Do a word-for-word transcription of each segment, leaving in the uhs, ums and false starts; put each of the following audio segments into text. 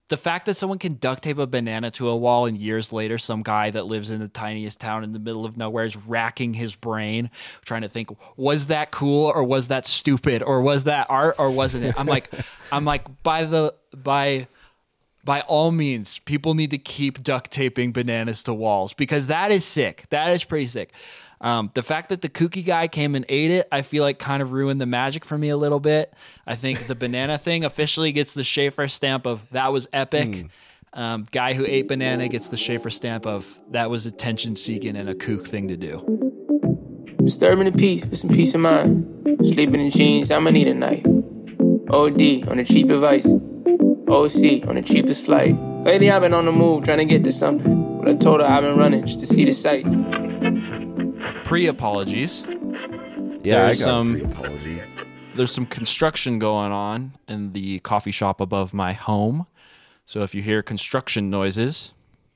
the fact that someone can duct tape a banana to a wall and years later some guy that lives in the tiniest town in the middle of nowhere is racking his brain trying to think, was that cool or was that stupid or was that art or wasn't it? I'm like, I'm like, by the by by all means, people need to keep duct taping bananas to walls because that is sick. That is pretty sick. Um, the fact that the kooky guy came and ate it, I feel like kind of ruined the magic for me a little bit. I think the banana thing officially gets the Schaefer stamp of that was epic. Mm. Um, guy who ate banana gets the Schaefer stamp of that was attention seeking and a kook thing to do. Disturbing the peace with some peace of mind. Sleeping in jeans, I'ma need a night. O D on the cheap advice. O C on the cheapest flight. Lately I've been on the move trying to get to something. But I told her I've been running just to see the sights. Pre-apologies. Yeah, there's I got some, a pre-apology. There's some construction going on in the coffee shop above my home. So if you hear construction noises,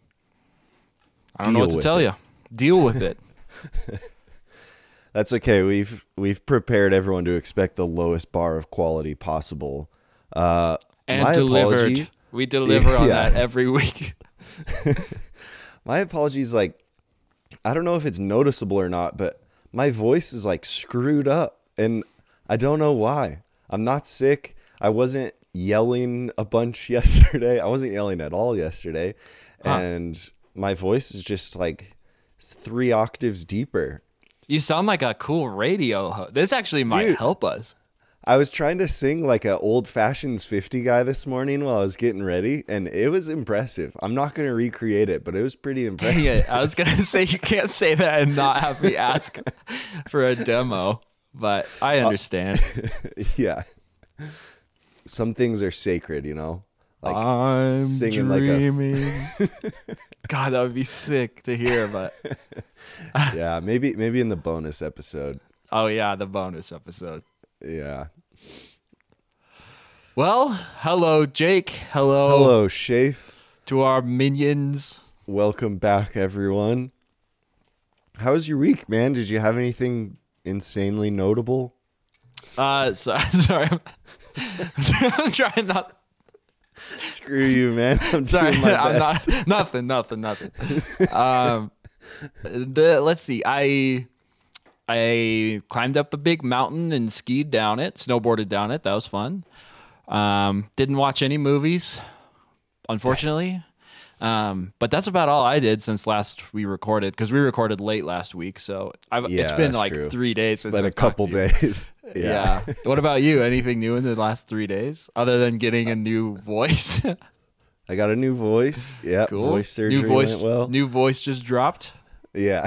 I don't Deal know what to tell it. you. Deal with it. That's okay. We've we've prepared everyone to expect the lowest bar of quality possible. Uh, and my delivered. apology, we deliver on yeah. that every week. My apologies, like, I don't know if it's noticeable or not, but my voice is like screwed up and I don't know why. I'm not sick. I wasn't yelling a bunch yesterday. I wasn't yelling at all yesterday. Huh. And my voice is just like three octaves deeper. You sound like a cool radio host. This actually might Dude, help us. I was trying to sing like an old fashions fifty guy this morning while I was getting ready, and it was impressive. I'm not going to recreate it, but it was pretty impressive. Dang it. I was going to say you can't say that and not have me ask for a demo, but I understand. Uh, yeah. Some things are sacred, you know? Like I'm singing dreaming. like a God, that would be sick to hear, but yeah, maybe maybe in the bonus episode. Oh yeah, the bonus episode. Yeah. Well, hello, Jake. Hello. Hello, Shafe. To our minions. Welcome back, everyone. How was your week, man? Did you have anything insanely notable? Uh, so, sorry. I'm trying not. Screw you, man. I'm sorry. doing my I'm best. not. Nothing. Nothing. Nothing. um, the, let's see. I. I climbed up a big mountain and skied down it, snowboarded down it. That was fun. Um, didn't watch any movies, unfortunately. Um, but that's about all I did since last we recorded, because we recorded late last week. So I've, Yeah, it's been that's like true. three days since But I a couple talked to you. days. Yeah. Yeah. What about you? Anything new in the last three days other than getting a new voice? I got a new voice. Yeah. Cool. Voice surgery New voice. went well. New voice just dropped. Yeah.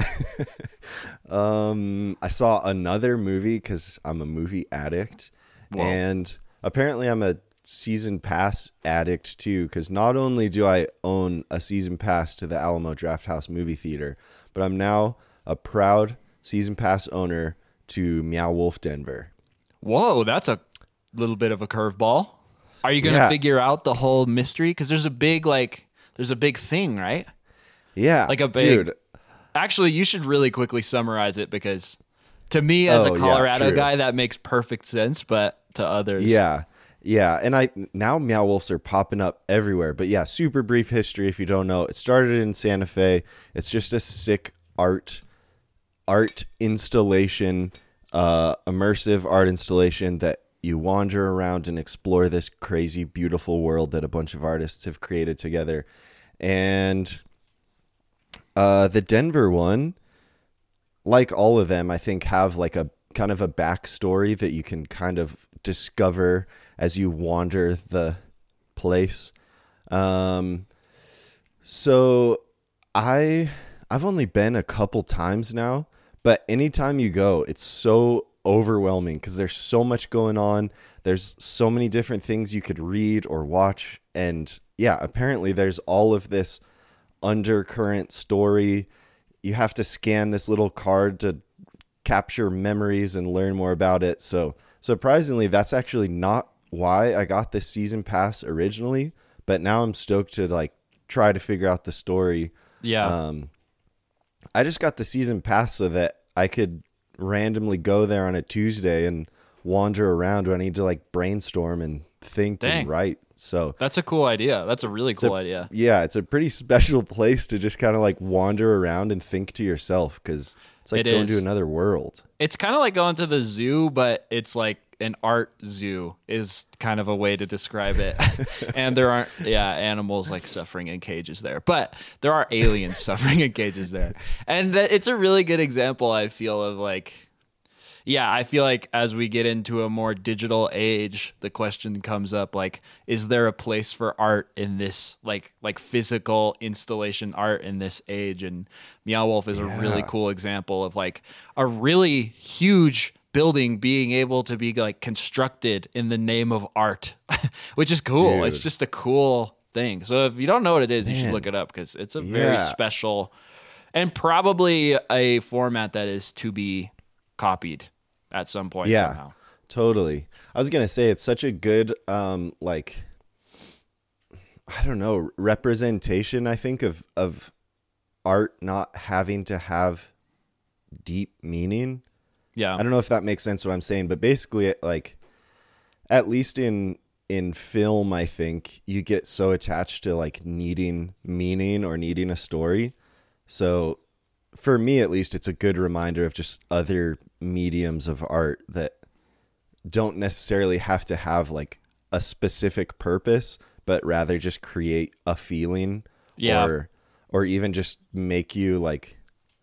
um, I saw another movie because I'm a movie addict. Whoa. And apparently I'm a season pass addict too, because not only do I own a season pass to the Alamo Drafthouse movie theater, but I'm now a proud season pass owner to Meow Wolf Denver. Whoa, that's a little bit of a curveball. Are you going to Yeah. figure out the whole mystery? Because there's a big, like, there's a big thing, right? Yeah. Like a big... Dude. Actually, you should really quickly summarize it, because to me as Oh, a yeah, Colorado true. guy, that makes perfect sense, but to others... Yeah. Yeah. And I now Meow Wolves are popping up everywhere. But yeah, super brief history if you don't know. It started in Santa Fe. It's just a sick art art installation, uh, immersive art installation that you wander around and explore this crazy, beautiful world that a bunch of artists have created together. And uh, the Denver one, like all of them, I think have like a kind of a backstory that you can kind of discover as you wander the place. Um, so I, I've only been a couple times now, but anytime you go, it's so overwhelming because there's so much going on. There's so many different things you could read or watch. And yeah, apparently there's all of this undercurrent story. You have to scan this little card to capture memories and learn more about it. So surprisingly, that's actually not why I got this season pass originally, but now I'm stoked to like try to figure out the story. Yeah. Um, I just got the season pass so that I could randomly go there on a Tuesday and wander around when I need to like brainstorm and think Dang. and write. So That's a cool idea. That's a really cool a- idea. yeah, it's a pretty special place to just kind of like wander around and think to yourself, because it's like It going is. to another world. It's kind of like going to the zoo, but it's like an art zoo is kind of a way to describe it. And there aren't, yeah, animals like suffering in cages there, but there are aliens suffering in cages there. And th- it's a really good example, I feel, of like, yeah, I feel like as we get into a more digital age, the question comes up like, is there a place for art in this, like like physical installation art in this age? And Meow Wolf is a really Yeah. cool example of like a really huge building being able to be like constructed in the name of art, which is cool. Dude. It's just a cool thing. So if you don't know what it is, you should Man. look it up because it's a very Yeah. special and probably a format that is to be copied at some point Yeah. somehow. Totally. I was gonna say it's such a good um like I don't know, representation, I think, of of art not having to have deep meaning. Yeah. I don't know if that makes sense what I'm saying, but basically like at least in in film, I think you get so attached to like needing meaning or needing a story. So for me at least, it's a good reminder of just other mediums of art that don't necessarily have to have like a specific purpose, but rather just create a feeling Yeah. or or even just make you like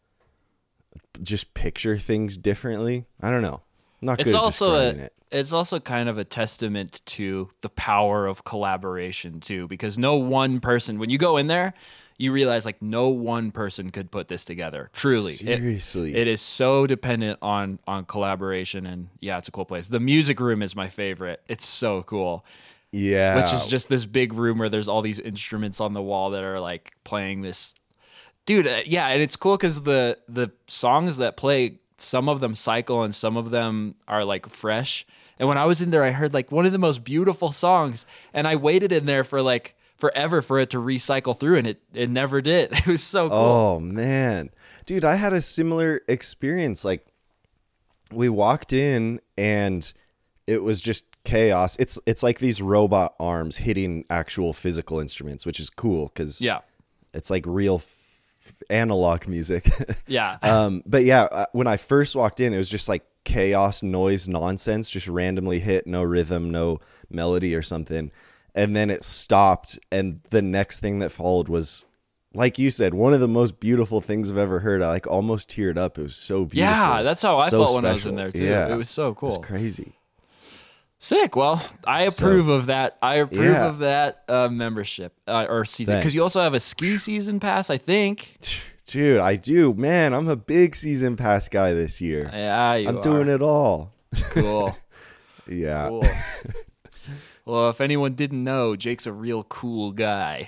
just picture things differently. I don't know. I'm not It's good at also describing a it. it's also kind of a testament to the power of collaboration too, because no one person, when you go in there, you realize like no one person could put this together. Truly. It- Seriously. It is so dependent on on collaboration, and yeah, it's a cool place. The music room is my favorite. It's so cool. yeah. Which is just this big room where there's all these instruments on the wall that are like playing this. Dude, uh, yeah, and it's cool because the the songs that play, some of them cycle and some of them are like fresh. And when I was in there, I heard like one of the most beautiful songs, and I waited in there for like forever for it to recycle through, and it it never did. It was so cool. Oh man. Dude, I had a similar experience. Like we walked in and it was just chaos. It's it's like these robot arms hitting actual physical instruments, which is cool cuz Yeah, it's like real f- analog music. yeah, um but yeah, uh, when I first walked in, it was just like chaos, noise, nonsense, just randomly hit, no rhythm, no melody or something. And then it stopped, and the next thing that followed was, like you said, one of the most beautiful things I've ever heard. I like almost teared up. It was so beautiful. yeah. That's how I So felt when I was special. in there too. Yeah. It was so cool. It's crazy. Sick. Well, I approve of that. I approve Yeah. of that uh, membership uh, or season, because you Thanks. also have a ski season pass, I think. Dude, I do. Man, I'm a big season pass guy this year. Yeah, you I'm are. doing it all. Cool. Yeah. Cool. Well, if anyone didn't know, Jake's a real cool guy.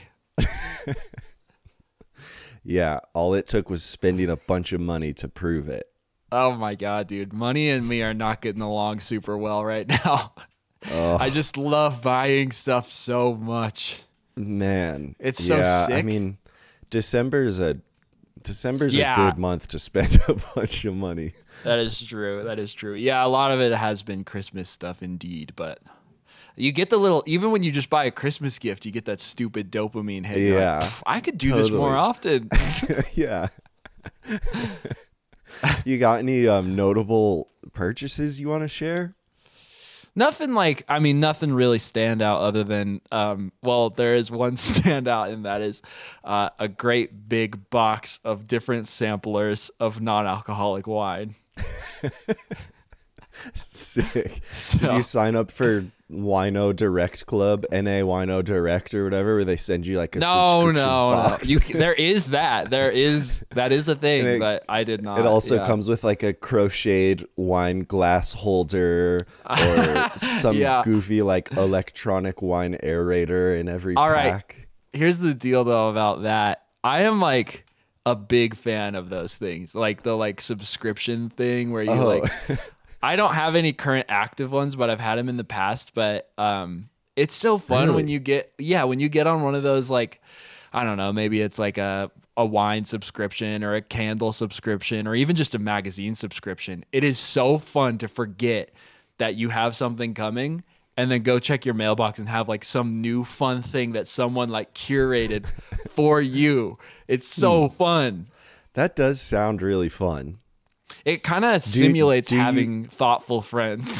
Yeah. All it took was spending a bunch of money to prove it. Oh my god, dude. Money and me are not getting along super well right now. Oh, I just love buying stuff so much. man. It's so yeah, I sick. mean, December's a December's Yeah. a good month to spend a bunch of money. That is true. That is true. Yeah, a lot of it has been Christmas stuff indeed, but you get the little, even when you just buy a Christmas gift, you get that stupid dopamine hit. You're like, Yeah, "Pff, I could do this more totally. often. Yeah. You got any um, notable purchases you want to share? Nothing like, I mean, nothing really stand out other than, um, well, there is one standout, and that is uh, a great big box of different samplers of non-alcoholic wine. Sick. So- Did you sign up for Wino Direct Club, N A Wino Direct or whatever, where they send you like a No, subscription no, no. box? You, c- there is that. There is, that is a thing, And it- but I did not. It also yeah. comes with like a crocheted wine glass holder or some Yeah. goofy like electronic wine aerator in every All right. pack. Here's the deal though about that. I am like a big fan of those things, like the like subscription thing where you Oh. like. I don't have any current active ones, but I've had them in the past. But um, it's so fun when Really? you get yeah when you get on one of those, like, I don't know, maybe it's like a a wine subscription or a candle subscription or even just a magazine subscription. It is so fun to forget that you have something coming and then go check your mailbox and have like some new fun thing that someone like curated for you. It's so fun. That does sound really fun. It kind of Do- simulates do you- having thoughtful friends.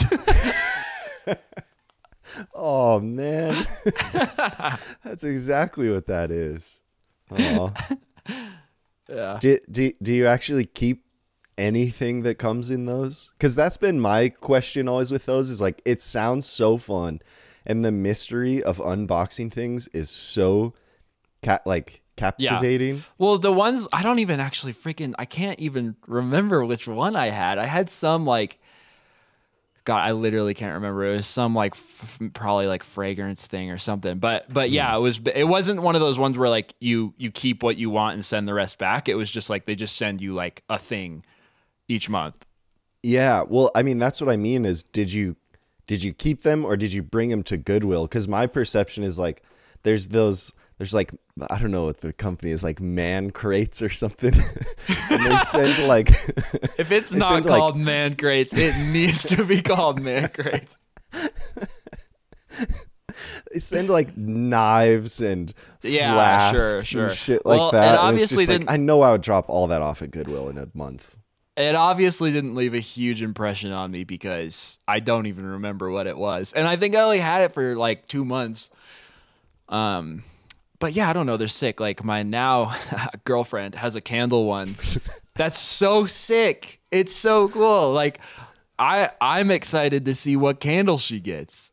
Oh man, that's exactly what that is. Aw. Yeah. Do, do, do you actually keep anything that comes in those? Because that's been my question always with those is like, it sounds so fun. And the mystery of unboxing things is so cat like captivating. Well, the ones I don't even actually freaking I can't even remember which one I had. I had some like God, I literally can't remember. It was some like f- probably like fragrance thing or something. But but yeah, it was it wasn't one of those ones where like you you keep what you want and send the rest back. It was just like they just send you like a thing each month. Yeah, well, I mean, that's what I mean is did you did you keep them or did you bring them to Goodwill? Because my perception is like there's those there's like I don't know what the company is like man crates or something. And they send like If it's they not send, like- called man crates, it needs to be called man crates. they send like knives and Yeah, flasks sure, and sure. shit like Well, that. it And it's obviously just like, didn't- I know I would drop all that off at Goodwill in a month. It obviously didn't leave a huge impression on me because I don't even remember what it was. And I think I only had it for like two months. Um, but yeah, I don't know. They're sick. Like my now girlfriend has a candle one. That's so sick. It's so cool. Like I, I'm excited to see what candle she gets.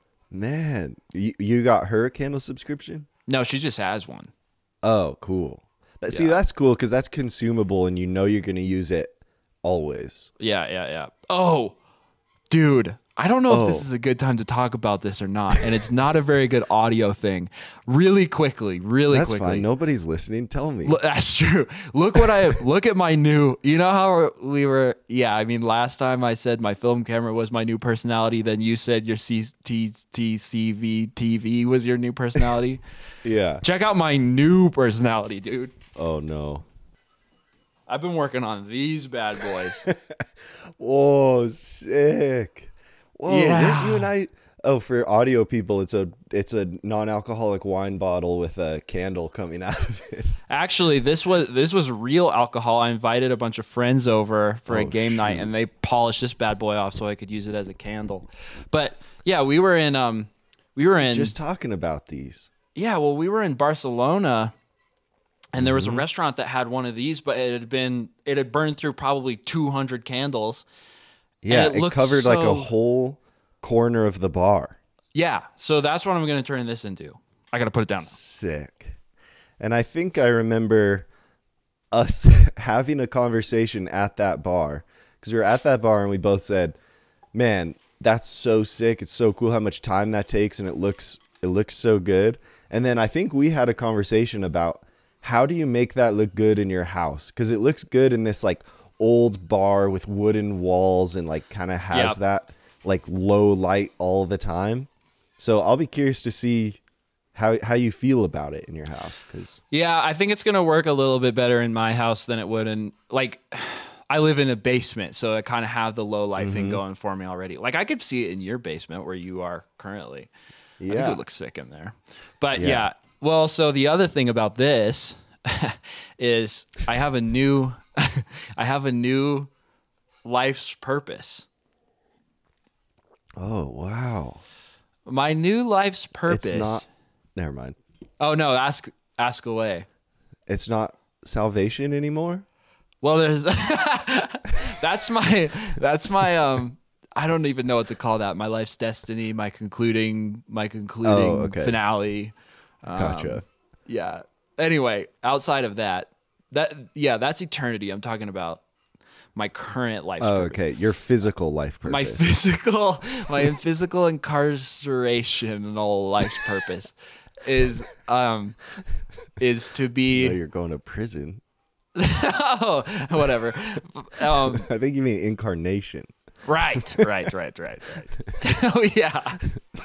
Man, you, you got her a candle subscription? No, she just has one. Oh, cool. That, See, Yeah. that's cool because that's consumable and you know you're going to use it always. Yeah, yeah, yeah. Oh, dude. I don't know Oh. if this is a good time to talk about this or not. And it's not a very good audio thing. Really quickly, really That's quickly. fine. Nobody's listening. Tell me. Look, that's true. Look what I look at my new. You know how we were? Yeah, I mean, last time I said my film camera was my new personality. Then you said your C T C V T V was your new personality. Yeah. Check out my new personality, dude. Oh, no. I've been working on these bad boys. Whoa, sick. Whoa, Yeah. weren't you and I. Oh, for audio people, it's a it's a non-alcoholic wine bottle with a candle coming out of it. Actually, this was this was real alcohol. I invited a bunch of friends over for a Oh, game night, shoot. and they polished this bad boy off so I could use it as a candle. But yeah, we were in um, we were in Just talking about these. yeah, well, we were in Barcelona, and there was Mm-hmm. a restaurant that had one of these, but it had been it had burned through probably two hundred candles. Yeah, it it, looked covered like a so- whole corner of the bar. Yeah, so that's what I'm going to turn this into. I got to put it down now. Sick. And I think I remember us having a conversation at that bar because we were at that bar and we both said, "Man, that's so sick. It's so cool how much time that takes and it looks it looks so good." And then I think we had a conversation about how do you make that look good in your house? Cuz it looks good in this like old bar with wooden walls and like kind of has Yep. that like low light all the time. So I'll be curious to see how how you feel about it in your house cuz Yeah, I think it's going to work a little bit better in my house than it would in like I live in a basement, so I kind of have the low light thing going for me already. Like I could see it in your basement where you are currently. I think it Yeah. would look sick in there. But yeah. Yeah. Well, so the other thing about this is I have a new I have a new life's purpose. Oh, wow. My new life's purpose. It's not Never mind. Oh no, ask ask away. It's not salvation anymore? Well, there's that's my that's my um I don't even know what to call that. My life's destiny, my concluding my concluding Oh, okay. finale. Um, Gotcha. Yeah. Anyway, outside of that, that yeah, that's eternity. I'm talking about my current life. Oh, okay. Your physical life purpose. My physical, my physical incarcerational life's purpose is um is to Oh, be you're going to prison. oh whatever. Um, I think you mean incarnation. right, right, right, right, right. Oh yeah.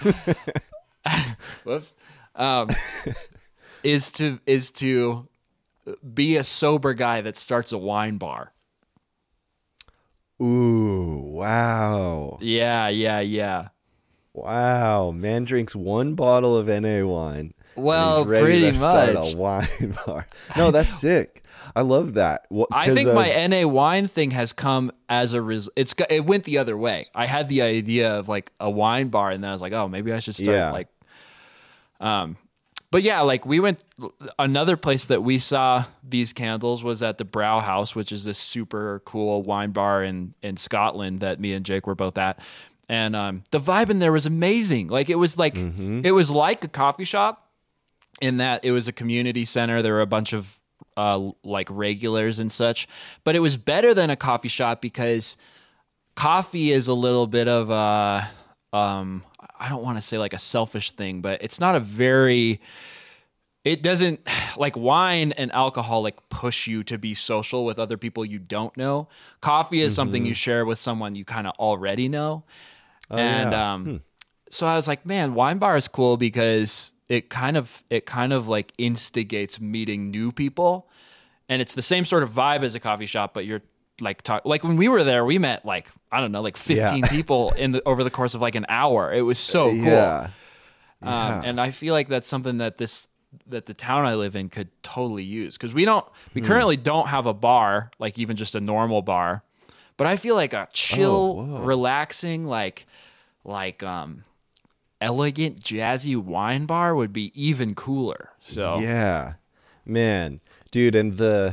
Whoops. Um, is to is to be a sober guy that starts a wine bar. Ooh, wow. Yeah, yeah, yeah. Wow, man drinks one bottle of N A wine. and Well, he's ready pretty to start much. a wine bar. No, that's sick. I love that. Well, I 'cause think of- my N A wine thing has come as a result. It's go- it went the other way. I had the idea of like a wine bar, and then I was like, oh, maybe I should start Yeah. like, um, but yeah, like we went. Another place that we saw these candles was at the Brow House, which is this super cool wine bar in in Scotland that me and Jake were both at, and um, the vibe in there was amazing. Like it was like it was like a coffee shop in that it was a community center. There were a bunch of uh, like regulars and such, but it was better than a coffee shop because coffee is a little bit of a, um, I don't want to say like a selfish thing, but it's not a very, it doesn't like wine and alcohol like push you to be social with other people you don't know. Coffee is something you share with someone you kind of already know. and yeah. um, so I was like, man, wine bar is cool because it kind of it kind of like instigates meeting new people, and it's the same sort of vibe as a coffee shop, but you're like talk like when we were there, we met like I don't know like fifteen Yeah. people in the over the course of like an hour. It was so cool. Yeah. Um, and I feel like that's something that this that the town I live in could totally use because we don't we currently don't have a bar, like even just a normal bar, but I feel like a chill, Oh, whoa. relaxing, like like um elegant, jazzy wine bar would be even cooler. So Yeah, man, dude, and the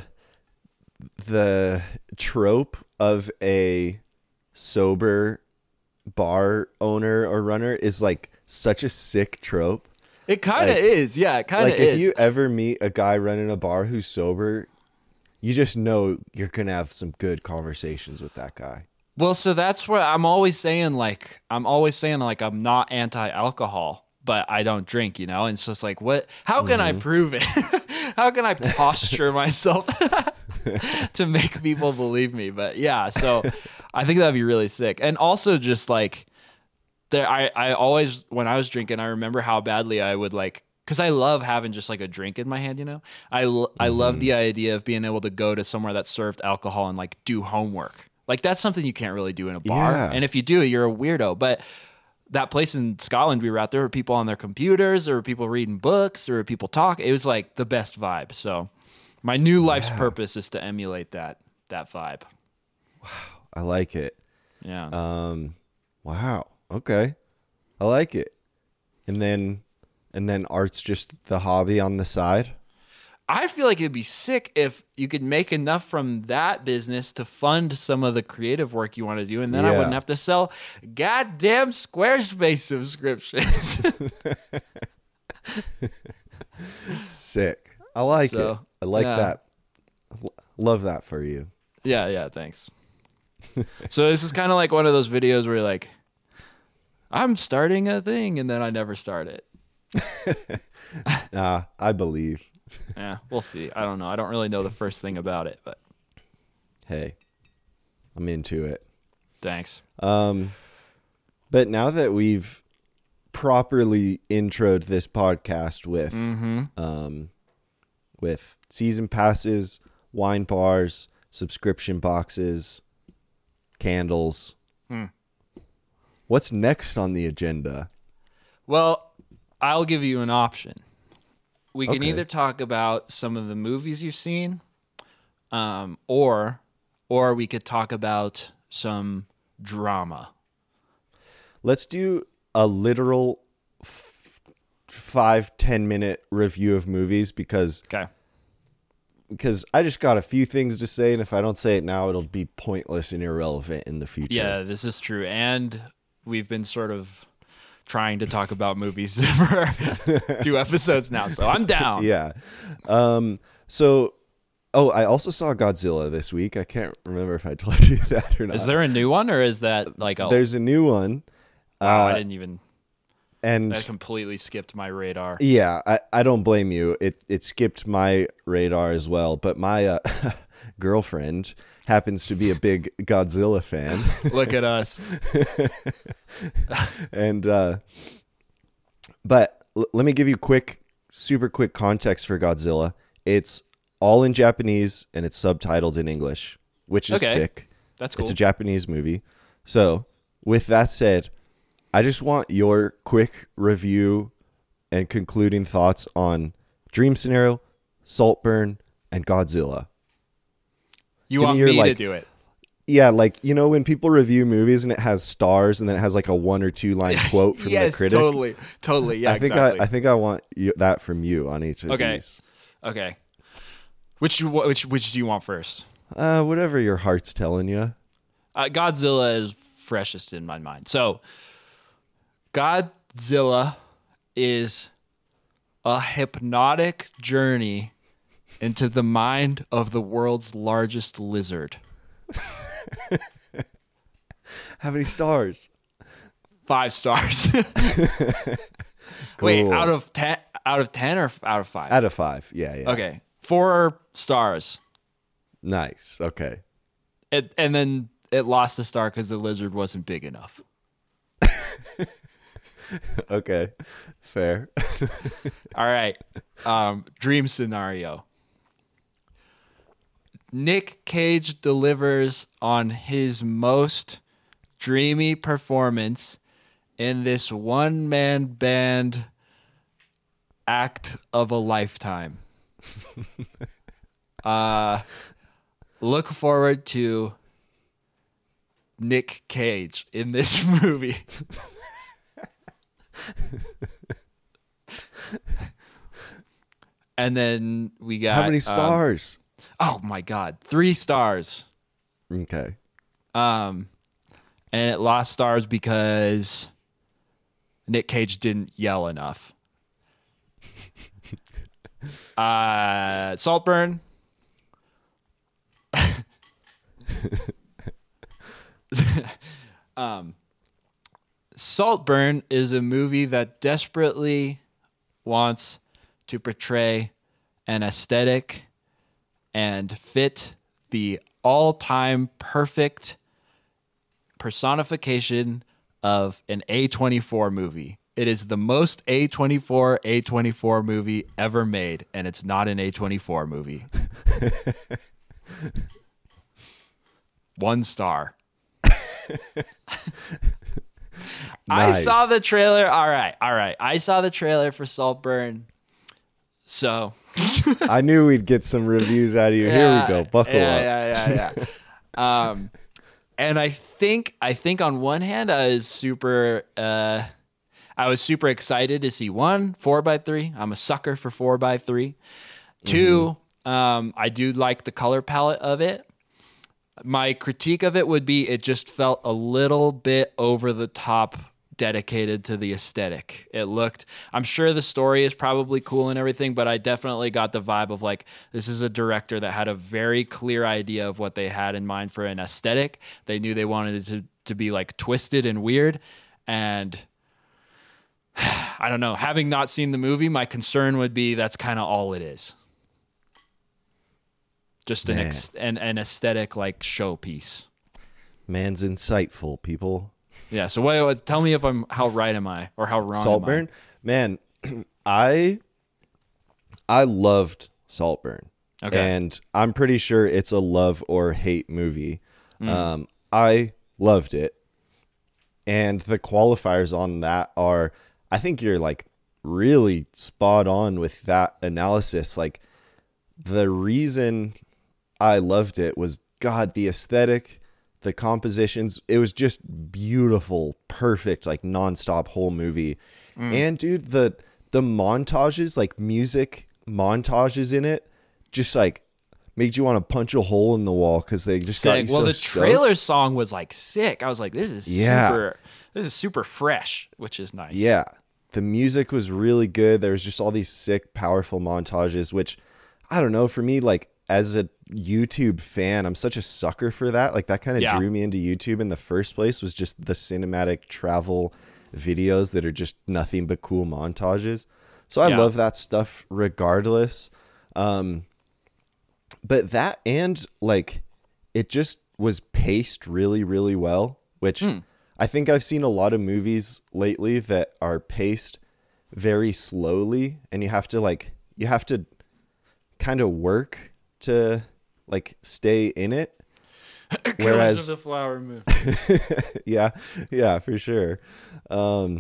the trope of a sober bar owner or runner is like such a sick trope. it kind of like- is, yeah, it kind of Like is. if you ever meet a guy running a bar who's sober, you just know you're gonna have some good conversations with that guy. Well, so that's what I'm always saying. Like, I'm always saying, like, I'm not anti-alcohol, but I don't drink, you know? And it's just like, what? How can I prove it? How can I posture myself to make people believe me? But yeah, so I think that'd be really sick. And also just like, there, I, I always, when I was drinking, I remember how badly I would like, because I love having just like a drink in my hand, you know? I, l- I love the idea of being able to go to somewhere that served alcohol and like do homework. Like that's something you can't really do in a bar. Yeah. And if you do, you're a weirdo. But that place in Scotland we were at, there were people on their computers, there were people reading books, there were people talking. It was like the best vibe. So my new life's purpose is to emulate that that vibe. I like it. Yeah. Um, wow. Okay, I like it. And then, and then art's just the hobby on the side. I feel like it'd be sick if you could make enough from that business to fund some of the creative work you want to do, and then I Yeah. wouldn't have to sell goddamn Squarespace subscriptions. Sick. I like So, it. I like yeah. that. L- Love that for you. Yeah, yeah, thanks. So this is kind of like one of those videos where you're like, I'm starting a thing, and then I never start it. Nah, I believe. Yeah, we'll see. I don't know. I don't really know the first thing about it, but Hey, I'm into it. thanks. Um, but now that we've properly introed this podcast with, um, with season passes, wine bars, subscription boxes, candles, what's next on the agenda? Well, I'll give you an option. We can Okay. either talk about some of the movies you've seen, um, or or we could talk about some drama. Let's do a literal f- five ten minute review of movies because Okay. because I just got a few things to say, and if I don't say it now, it'll be pointless and irrelevant in the future. Yeah, this is true. And we've been sort of trying to talk about movies for two episodes now, so I'm down. Yeah. Um, so, oh, I also saw Godzilla this week. I can't remember if I told you that or not. Is there a new one, or is that like a? There's a new one. Wow, uh, I didn't even. And That completely skipped my radar. yeah, I, I don't blame you. It it skipped my radar as well. But my uh, girlfriend happens to be a big Godzilla fan. Look at us. and uh but l- let me give you quick super quick context for Godzilla. It's all in Japanese and it's subtitled in English, which is Okay. sick. That's cool. It's a Japanese movie. So with that said, I just want your quick review and concluding thoughts on Dream Scenario, Saltburn, and Godzilla. You Give want me your, me to like- do it? Yeah, like, you know, when people review movies and it has stars and then it has like a one or two line quote from yes, the critic. totally, totally. Yeah, I think exactly. I, I think I want you, that from you on each of Okay. these. Okay. Which you- which which do you want first? Uh, whatever your heart's telling you. Uh, Godzilla is freshest in my mind. So, Godzilla is a hypnotic journey into the mind of the world's largest lizard. How many stars? Five stars. Wait, Cool. out of ten? Out of ten or out of five? Out of five. Yeah, yeah. Okay, four stars. Nice. Okay. It, and then it lost a star because the lizard wasn't big enough. Okay. Fair. All right. Um, dream scenario. Nick Cage delivers on his most dreamy performance in this one-man band act of a lifetime. uh, look forward to Nick Cage in this movie. And then we got How many um, stars? oh my god, three stars. Okay. Um, and it lost stars because Nick Cage didn't yell enough. uh, Saltburn. um, Saltburn is a movie that desperately wants to portray an aesthetic and fit the all-time perfect personification of an A twenty-four movie. It is the most A twenty-four A twenty-four movie ever made, and it's not an A twenty-four movie. One star. I Nice. saw the trailer. All right, all right. I saw the trailer for Saltburn. So I knew we'd get some reviews out of you. Here we go. Buckle yeah, up. Yeah, yeah, yeah. um, and I think I think on one hand I was super uh, I was super excited to see one four by three. I'm a sucker for four by three. Two, um, I do like the color palette of it. My critique of it would be it just felt a little bit over the top, dedicated to the aesthetic. It looked, I'm sure the story is probably cool and everything, but I definitely got the vibe of like, this is a director that had a very clear idea of what they had in mind for an aesthetic. They knew they wanted it to, to be like twisted and weird. And I don't know, having not seen the movie, my concern would be that's kind of all it is. Just an, ex- an an aesthetic like showpiece. Man's insightful, people. Yeah. So what, what? Tell me if I'm how right am I or how wrong Saltburn, am man, I I loved Saltburn. Okay. And I'm pretty sure it's a love or hate movie. Mm. Um, I loved it. And the qualifiers on that are, I think you're like really spot on with that analysis. Like the reason I loved it was, God, the aesthetic, the compositions, it was just beautiful, perfect, like nonstop whole movie. Mm. And dude, the the montages, like music montages in it, just like made you want to punch a hole in the wall because they just got Sick. you Well, so the stoked. trailer song was like sick. I was like, this is Yeah. super. This is super fresh, which is nice. Yeah. The music was really good. There was just all these sick, powerful montages, which I don't know, for me, like as a YouTube fan, I'm such a sucker for that. Like that kind of Yeah. drew me into YouTube in the first place, was just the cinematic travel videos that are just nothing but cool montages. So I Yeah. love that stuff regardless. Um, but that and like it just was paced really, really well, which Hmm. I think I've seen a lot of movies lately that are paced very slowly, and you have to like you have to kind of work to like stay in it. Whereas of the Flower Moon. yeah, yeah, for sure. Um,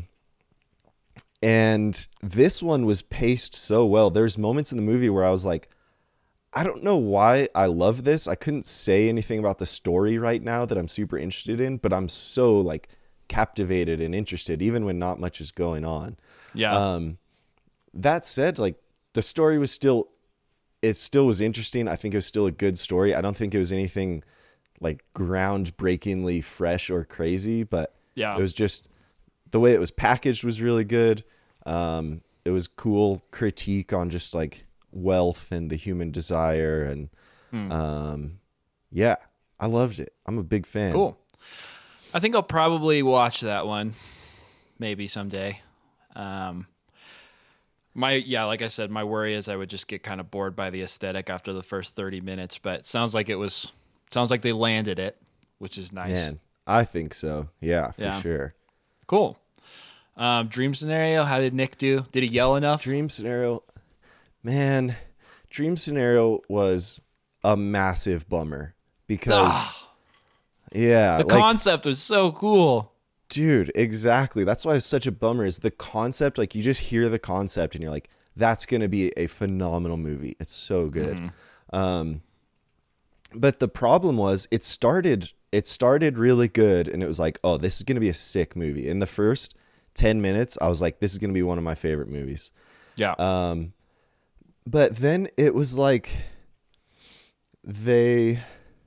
and this one was paced so well. There's moments in the movie where I was like, I don't know why I love this. I couldn't say anything about the story right now that I'm super interested in, but I'm so like captivated and interested, even when not much is going on. Yeah. Um, that said, like the story was still, it still was interesting. I think it was still a good story. I don't think it was anything like groundbreakingly fresh or crazy, but Yeah. it was just the way it was packaged was really good. Um, it was cool critique on just like wealth and the human desire. And, Hmm. um, yeah, I loved it. I'm a big fan. Cool. I think I'll probably watch that one maybe someday. Um, my, yeah, like I said, my worry is I would just get kind of bored by the aesthetic after the first thirty minutes, but it sounds like it was, sounds like they landed it, which is nice. Man, I think so. Yeah, for Yeah. sure. Cool. Um, dream scenario. How did Nick do? Did he yell enough? Dream scenario, man, dream scenario was a massive bummer because, Ah, yeah, the like, concept was so cool. dude, exactly. That's why it's such a bummer is the concept. Like you just hear the concept and you're like, that's going to be a phenomenal movie. It's so good. Mm-hmm. Um, but the problem was it started, it started really good. And it was like, oh, this is going to be a sick movie. In the first ten minutes, I was like, this is going to be one of my favorite movies. Yeah. Um, but then it was like they,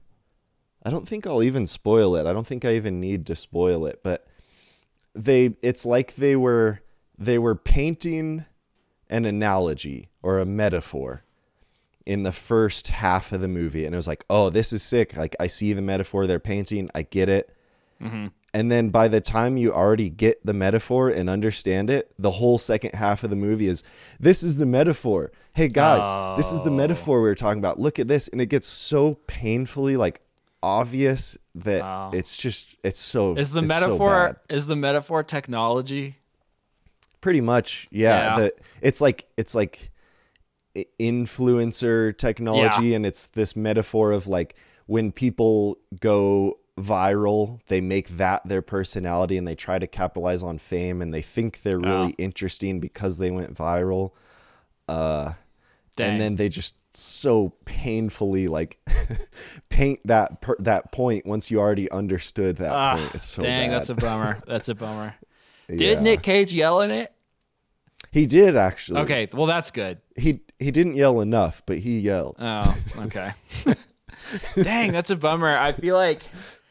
I don't think I'll even spoil it. I don't think I even need to spoil it, but they, it's like they were, they were painting an analogy or a metaphor in the first half of the movie. And it was like, oh, this is sick. Like I see the metaphor they're painting. I get it. Mm-hmm. And then by the time you already get the metaphor and understand it, the whole second half of the movie is, this is the metaphor. Hey guys, this is the Oh. metaphor we were talking about. Look at this. And it gets so painfully like obvious that Wow. it's just, it's so, Is the it's so metaphor bad. is the metaphor technology? Pretty much. Yeah. Yeah. The, it's like, it's like i- influencer technology. Yeah. And it's this metaphor of like when people go viral, they make that their personality and they try to capitalize on fame and they think they're really Yeah. interesting because they went viral. Uh, Dang. and then they just so painfully like paint that per, that point once you already understood that Ah, point. It's so dang, bad. that's a bummer. That's a bummer. Did Yeah. Nick Cage yell in it? He did actually. Okay, well that's good. He he didn't yell enough, but he yelled. Oh, okay. Dang, that's a bummer. I feel like,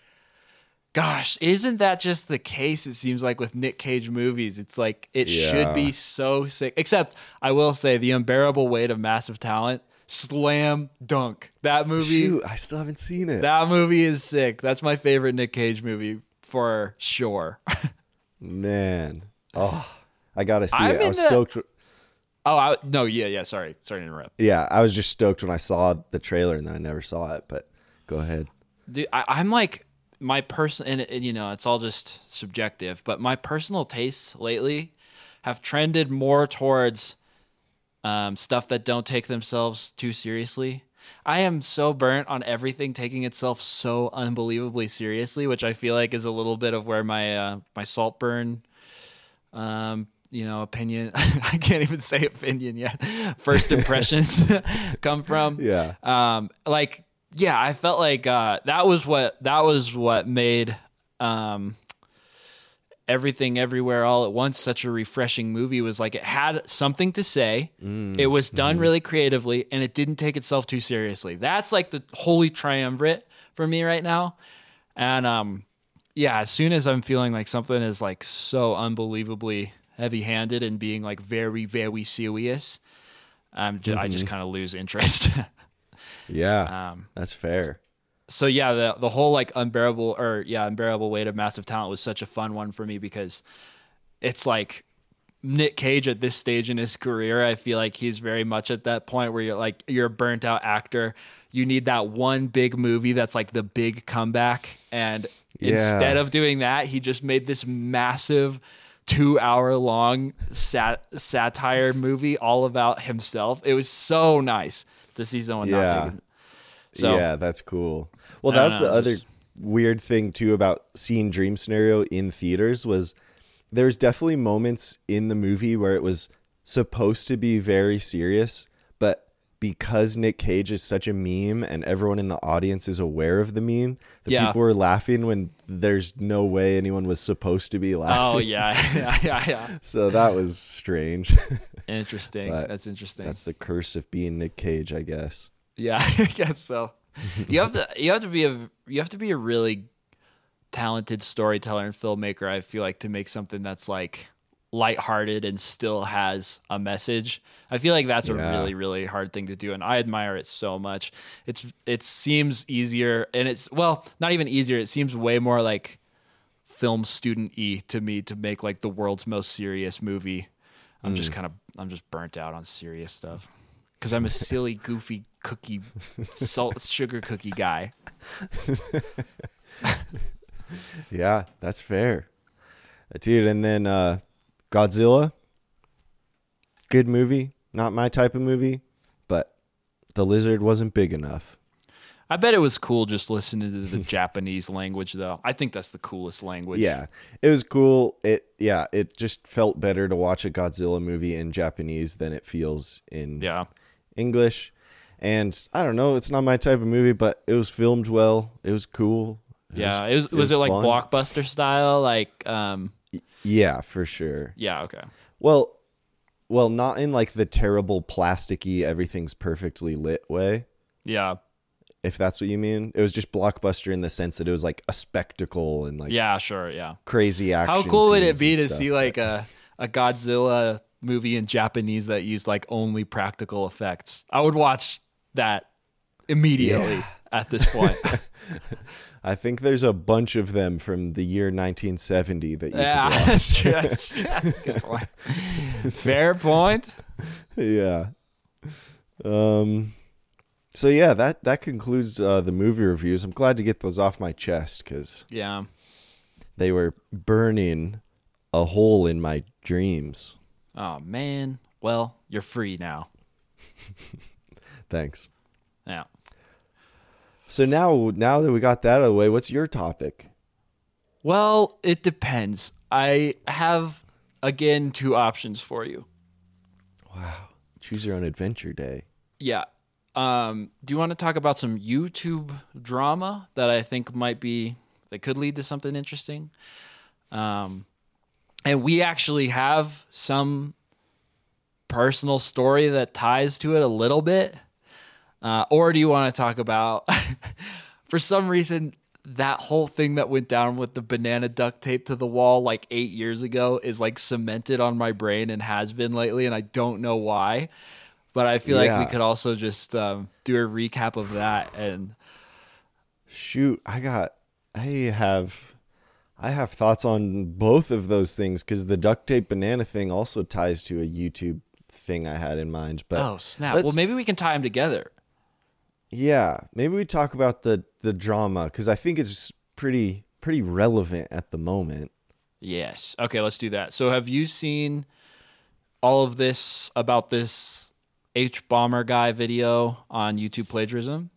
gosh, isn't that just the case? It seems like with Nick Cage movies, it's like it Yeah. should be so sick. Except, I will say, The Unbearable Weight of Massive Talent, slam dunk. That movie, Shoot, I still haven't seen it. that movie is sick. That's my favorite Nick Cage movie for sure. Man. Oh, I got to see I'm it. I was in the- stoked. Oh, I, no, yeah, yeah. Sorry, sorry to interrupt. Yeah, I was just stoked when I saw the trailer and then I never saw it, but go ahead. Dude, I, I'm like my person, and, and you know, it's all just subjective. But my personal tastes lately have trended more towards um, stuff that don't take themselves too seriously. I am so burnt on everything taking itself so unbelievably seriously, which I feel like is a little bit of where my uh, my Saltburn, um, you know, opinion. I can't even say opinion yet. First impressions come from. Yeah. Um, like, yeah, I felt like uh, that was what that was what made um, Everything Everywhere All at Once such a refreshing movie. Was like it had something to say. Mm, It was done mm-hmm. really creatively, and it didn't take itself too seriously. That's like the holy triumvirate for me right now. And um, yeah, as soon as I'm feeling like something is like so unbelievably heavy-handed and being like very, very serious, I'm ju- I just Mm-hmm. kind of lose interest. Yeah. um, That's fair. so yeah, the the whole like unbearable or yeah, unbearable weight of massive talent was such a fun one for me because it's like Nick Cage at this stage in his career. I feel like he's very much at that point where you're like you're a burnt out actor. You need that one big movie that's like the big comeback, and Yeah. instead of doing that, he just made this massive two hour long sat- satire movie all about himself. It was so nice to see someone not Yeah. taking So yeah, that's cool. Well, I don't that's know, the other just- weird thing too about seeing Dream Scenario in theaters was there's definitely moments in the movie where it was supposed to be very serious, but because Nick Cage is such a meme and everyone in the audience is aware of the meme, the Yeah. people were laughing when there's no way anyone was supposed to be laughing. Oh yeah, yeah, yeah, yeah. So that was strange. Interesting. But That's interesting. That's the curse of being Nick Cage, I guess. Yeah, I guess so. You have to you have to be a you have to be a really talented storyteller and filmmaker, I feel like, to make something that's like lighthearted and still has a message. I feel like that's a Yeah. really, really hard thing to do, and I admire it so much. It's it seems easier, and it's well, not even easier. It seems way more like film student-y to me to make like the world's most serious movie. I'm just kind of I'm just burnt out on serious stuff because I'm a silly, goofy cookie, salt sugar cookie guy. Yeah, that's fair. Dude, and then uh, Godzilla. Good movie. Not my type of movie, but the lizard wasn't big enough. I bet it was cool just listening to the Japanese language, though. I think that's the coolest language. Yeah, it was cool. It yeah, it just felt better to watch a Godzilla movie in Japanese than it feels in Yeah. English. And I don't know, it's not my type of movie, but it was filmed well. It was cool. It Yeah. It was, was, it like fun. blockbuster style? Like, um, Yeah, for sure. yeah, okay. Well, well, not in like the terrible plasticky everything's perfectly lit way, Yeah. if that's what you mean. It was just blockbuster in the sense that it was like a spectacle and like Yeah, sure. Yeah. crazy action. How cool would it scenes be and to stuff. see like a, a Godzilla movie in Japanese that used like only practical effects? I would watch that immediately Yeah. at this point. I think there's a bunch of them from the year nineteen seventy that you Yeah, could watch. that's true. That's, true. That's a good point. Fair point. Yeah. Um. So yeah, that that concludes uh, the movie reviews. I'm glad to get those off my chest because Yeah. they were burning a hole in my dreams. Oh man. Well, you're free now. Thanks. Yeah. So now, now that we got that out of the way, what's your topic? Well, it depends. I have again two options for you. Wow. Choose your own adventure day. Yeah. Um, do you want to talk about some YouTube drama that I think might be that could lead to something interesting? Um, and we actually have some personal story that ties to it a little bit. Uh, or do you want to talk about, for some reason, that whole thing that went down with the banana duct tape to the wall like eight years ago is like cemented on my brain and has been lately, and I don't know why. But I feel like we Yeah. could also just um, do a recap of that. And Shoot, I got, I have, I have thoughts on both of those things because the duct tape banana thing also ties to a YouTube thing I had in mind. But oh snap! let's- Well, maybe we can tie them together. yeah, maybe we talk about the the drama because I think it's pretty pretty relevant at the moment. Yes. Okay, let's do that. So, have you seen all of this about this H bomber guy video on YouTube plagiarism?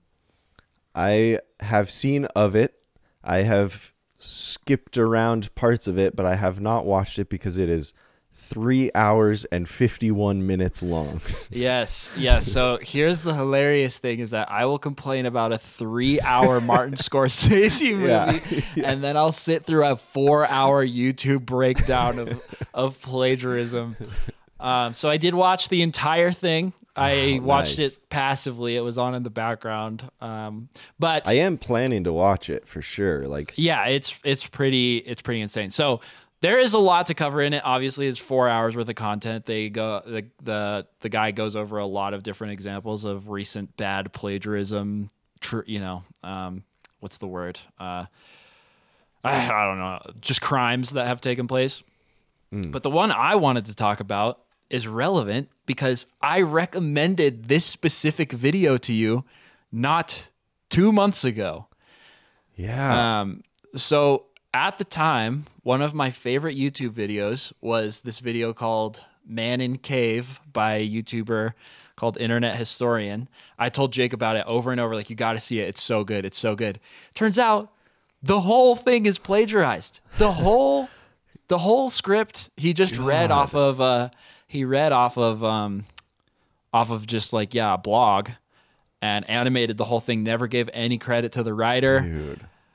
I have seen of it. I have skipped around parts of it, but I have not watched it because it is three hours and fifty-one minutes long. Yes, yes. So here's the hilarious thing: is that I will complain about a three-hour Martin Scorsese movie, Yeah. and then I'll sit through a four-hour YouTube breakdown of of plagiarism. Um, so I did watch the entire thing. I Oh, watched nice. it passively; it was on in the background. Um, but I am planning to watch it for sure. Like, yeah, it's it's pretty it's pretty insane. So there is a lot to cover in it. Obviously, it's four hours worth of content. They go the the the guy goes over a lot of different examples of recent bad plagiarism. Tr- you know, um, what's the word? Uh, I, I don't know. Just crimes that have taken place. But the one I wanted to talk about is relevant because I recommended this specific video to you not two months ago. yeah, Um, so at the time, one of my favorite YouTube videos was this video called Man in Cave by a YouTuber called Internet Historian. I told Jake about it over and over, like, you got to see it. It's so good. It's so good. Turns out the whole thing is plagiarized. The whole, the whole script he just God. read off of, uh, he read off of, um, off of just like, yeah, a blog, and animated the whole thing. Never gave any credit to the writer. Dude.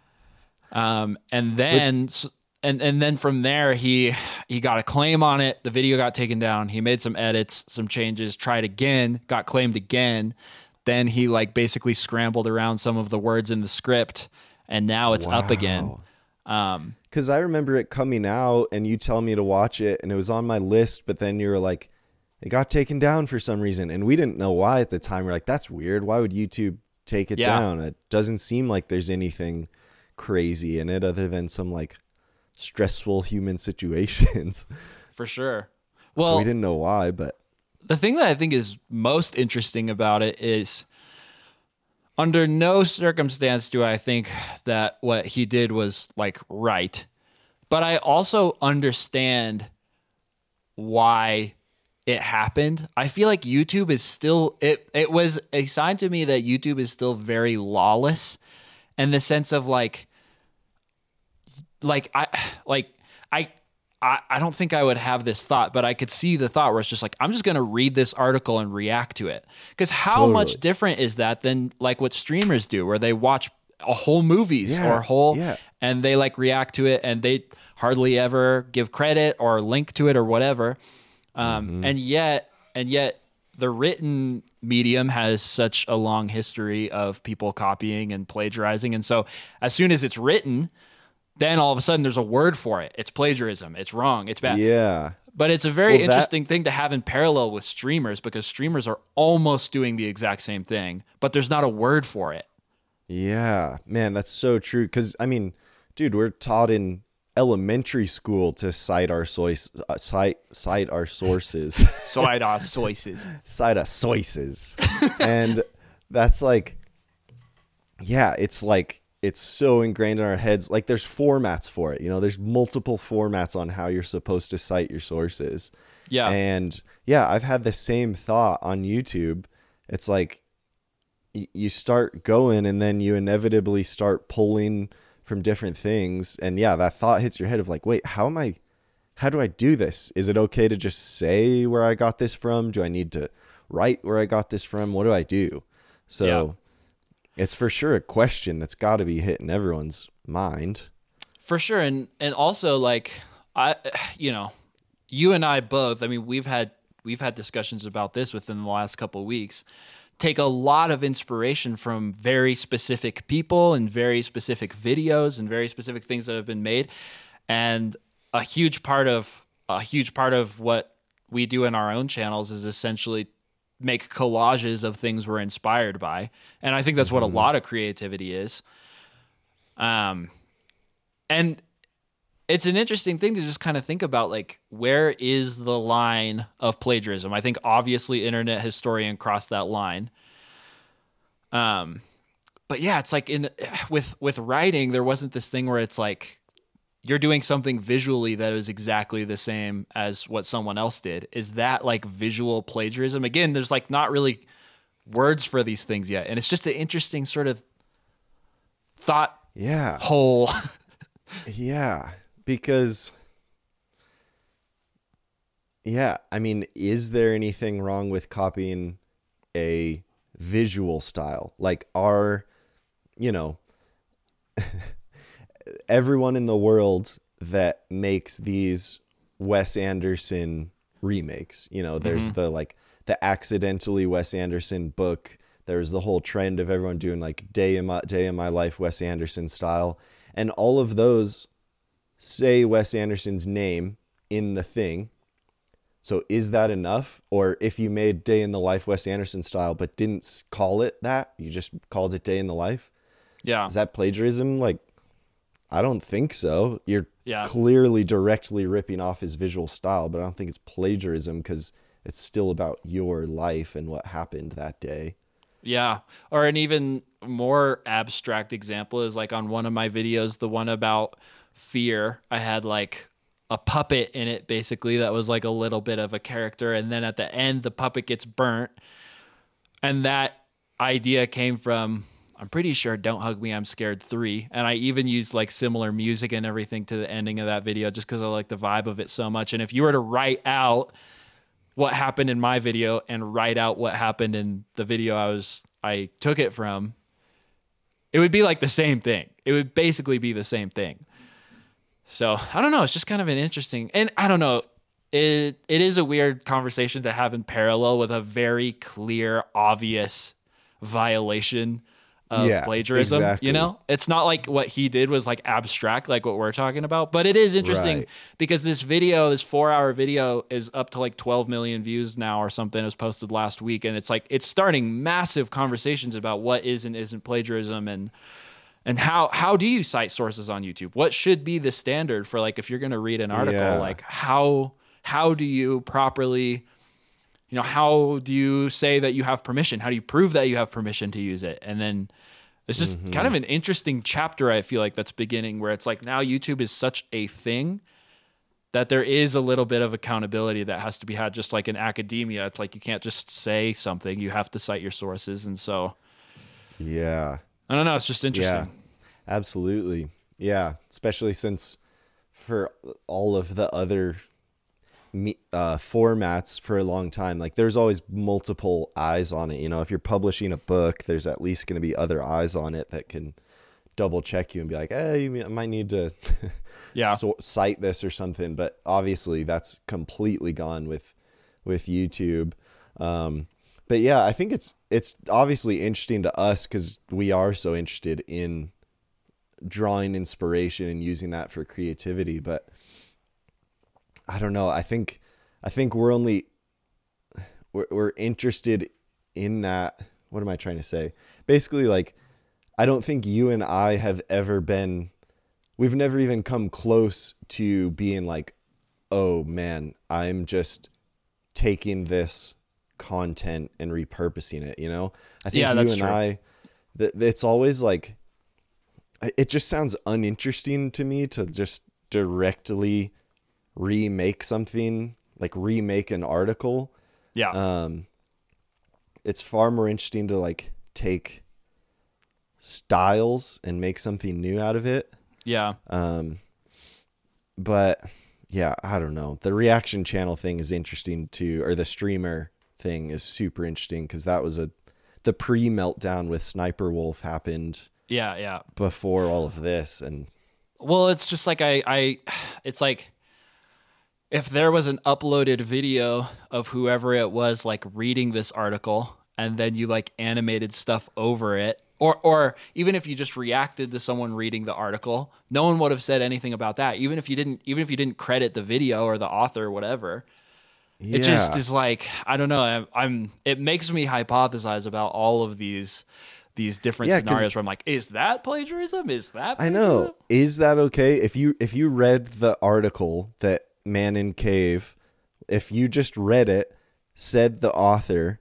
Um, and then, Which, and, and then from there, he, he got a claim on it. The video got taken down. He made some edits, some changes, tried again, got claimed again. Then he like basically scrambled around some of the words in the script, and now it's wow. up again. Um, cause I remember it coming out and you telling me to watch it, and it was on my list, but then you were like, it got taken down for some reason. And we didn't know why at the time. We're like, that's weird. Why would YouTube take it yeah. down? It doesn't seem like there's anything crazy in it other than some like stressful human situations. For sure. Well, so we didn't know why, but the thing that I think is most interesting about it is under no circumstance do I think that what he did was like right. But I also understand why it happened. I feel like YouTube is still, it, it was a sign to me that YouTube is still very lawless in the sense of like, like I, like I, I, I don't think I would have this thought, but I could see the thought where it's just like, I'm just going to read this article and react to it. Because how totally. much different is that than like what streamers do, where they watch a whole movies yeah, or whole, yeah. and they like react to it and they hardly ever give credit or link to it or whatever. Um, mm-hmm. And yet, and yet, the written medium has such a long history of people copying and plagiarizing. And so, as soon as it's written, then all of a sudden there's a word for it. It's plagiarism. It's wrong. It's bad. Yeah. But it's a very well, interesting that... thing to have in parallel with streamers, because streamers are almost doing the exact same thing, but there's not a word for it. Yeah, man, that's so true. Because I mean, dude, we're taught in elementary school to cite our source, uh, cite cite our sources, cite our sources, cite our sources, and that's like, yeah, it's like it's so ingrained in our heads. Like there's formats for it, you know. There's multiple formats on how you're supposed to cite your sources. Yeah, and yeah, I've had the same thought on YouTube. It's like y- you start going, and then you inevitably start pulling from different things, and yeah, that thought hits your head of like, wait, how am I how do I do this? Is it okay to just say where I got this from? Do I need to write where I got this from? What do I do? So yeah. It's for sure a question that's got to be hitting everyone's mind. For sure. And and also like I you know, you and I both, I mean, we've had we've had discussions about this within the last couple of weeks. Take a lot of inspiration from very specific people and very specific videos and very specific things that have been made. And a huge part of a huge part of what we do in our own channels is essentially make collages of things we're inspired by. And I think that's what a lot of creativity is. Um, and it's an interesting thing to just kind of think about, like, where is the line of plagiarism? I think obviously Internet Historian crossed that line. Um, but yeah, it's like in with with writing, there wasn't this thing where it's like you're doing something visually that is exactly the same as what someone else did. Is that like visual plagiarism? Again, there's like not really words for these things yet, and it's just an interesting sort of thought yeah hole. Yeah. Because, yeah, I mean, is there anything wrong with copying a visual style? Like, are, you know, everyone in the world that makes these Wes Anderson remakes, you know, there's mm-hmm. the, like, the accidentally Wes Anderson book. There's the whole trend of everyone doing, like, day in my, day in my life Wes Anderson style. And all of those say Wes Anderson's name in the thing. So is that enough? Or if you made Day in the Life Wes Anderson style but didn't call it that, you just called it Day in the Life? Yeah. Is that plagiarism? Like, I don't think so. You're yeah. clearly directly ripping off his visual style, but I don't think it's plagiarism because it's still about your life and what happened that day. Yeah. Or an even more abstract example is like on one of my videos, the one about fear, I had like a puppet in it basically that was like a little bit of a character, and then at the end the puppet gets burnt, And that idea came from, I'm pretty sure Don't Hug Me, I'm Scared three. And I even used like similar music and everything to the ending of that video just because I like the vibe of it so much. And if you were to write out what happened in my video and write out what happened in the video I was I took it from, it would be like the same thing. It would basically be the same thing. So I don't know. It's just kind of an interesting, and I don't know. It it is a weird conversation to have in parallel with a very clear, obvious violation of Yeah, plagiarism. exactly. You know, it's not like what he did was like abstract, like what we're talking about. But it is interesting Right. because this video, this four-hour video, is up to like twelve million views now or something. It was posted last week, and it's like it's starting massive conversations about what is and isn't plagiarism, and and how how do you cite sources on YouTube? What should be the standard for like if you're going to read an article? Yeah. Like how how do you properly, you know, how do you say that you have permission? How do you prove that you have permission to use it? And then it's just Mm-hmm. kind of an interesting chapter, I feel like, that's beginning where it's like now YouTube is such a thing that there is a little bit of accountability that has to be had, just like in academia. It's like you can't just say something, you have to cite your sources. And so Yeah. I don't know, it's just interesting. Yeah. Absolutely. Yeah. Especially since for all of the other me- uh, formats for a long time, like there's always multiple eyes on it. You know, if you're publishing a book, there's at least going to be other eyes on it that can double check you and be like, hey, you might need to Yeah. so- cite this or something. But obviously that's completely gone with, with YouTube. Um, but yeah, I think it's, it's obviously interesting to us because we are so interested in drawing inspiration and using that for creativity. But I don't know. I think, I think we're only, we're, we're interested in that. What am I trying to say? Basically, like, I don't think you and I have ever been, we've never even come close to being like, oh man, I'm just taking this content and repurposing it, you know? I think Yeah, you that's and true. I, th- it's always like, it just sounds uninteresting to me to just directly remake something, like remake an article. Yeah. Um, it's far more interesting to like take styles and make something new out of it. yeah. Um, but yeah, I don't know. The reaction channel thing is interesting too, or the streamer thing is super interesting because that was a, the pre meltdown with Sniper Wolf happened Yeah. Yeah. before all of this. And Well, it's just like I, I, it's like if there was an uploaded video of whoever it was like reading this article and then you like animated stuff over it, or or even if you just reacted to someone reading the article, no one would have said anything about that. Even if you didn't, even if you didn't credit the video or the author or whatever. yeah. It just is like, I don't know. I'm, I'm it makes me hypothesize about all of these these different Yeah, 'cause- scenarios where I'm like, is that plagiarism? Is that I plagiarism? know. Is that okay? If you if you read the article that Man in Cave, if you just read it, said the author,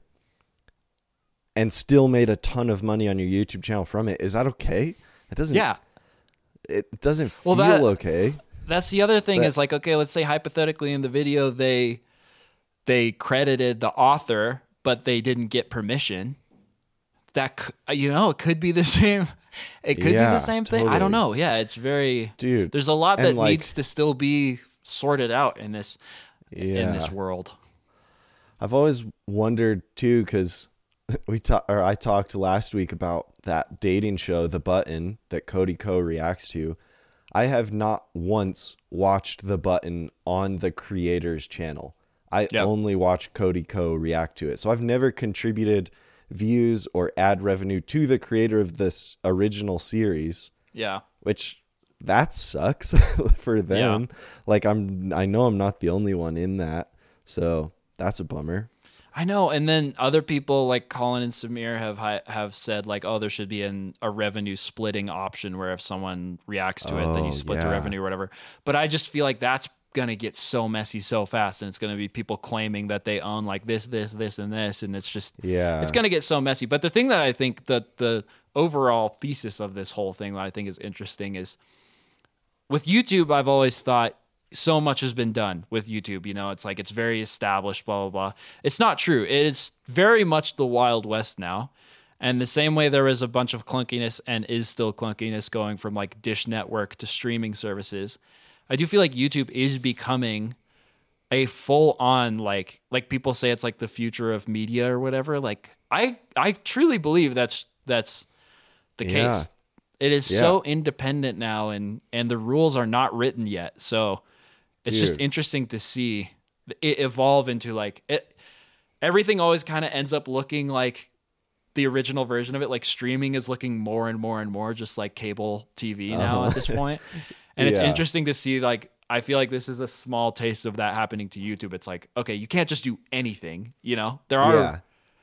and still made a ton of money on your YouTube channel from it, is that okay? It doesn't. Yeah. It doesn't Well, feel that- okay. That's the other thing But- is like, okay, let's say hypothetically in the video they they credited the author, but they didn't get permission. That c- you know, it could be the same. It could be Yeah, the same thing. I don't totally. know. Yeah, it's very Dude, There's a lot and that like- needs to still be sorted out in this in Yeah. this world. I've always wondered too, because we talked, or I talked last week about that dating show, The Button, that Cody Co reacts to. I have not once watched The Button on the creator's channel. I Yep. only watch Cody Co react to it. So I've never contributed views or ad revenue to the creator of this original series, Yeah. which that sucks for them. Like I'm, I know I'm not the only one in that. So that's a bummer. I know, and then other people like Colin and Samir have hi- have said like, oh, there should be an, a revenue splitting option where if someone reacts to it, then Oh, you split the yeah. revenue or whatever. But I just feel like that's gonna get so messy so fast, and it's gonna be people claiming that they own like this, this, this, and this, and it's just Yeah. it's gonna get so messy. But the thing that I think that the overall thesis of this whole thing that I think is interesting is with YouTube, I've always thought so much has been done with YouTube. You know, it's like it's very established, blah, blah, blah. It's not true. It is very much the Wild West now. And the same way there was a bunch of clunkiness and is still clunkiness going from like Dish Network to streaming services, I do feel like YouTube is becoming a full on, like, like people say it's like the future of media or whatever. Like I, I truly believe that's, that's the Yeah. case. It is Yeah. so independent now, and, and the rules are not written yet. So it's just Dude. interesting to see it evolve into like it. Everything always kind of ends up looking like the original version of it. Like streaming is looking more and more and more just like cable T V now Uh-huh. at this point. And it's Yeah. interesting to see, like, I feel like this is a small taste of that happening to YouTube. It's like, okay, you can't just do anything, you know, there are, Yeah.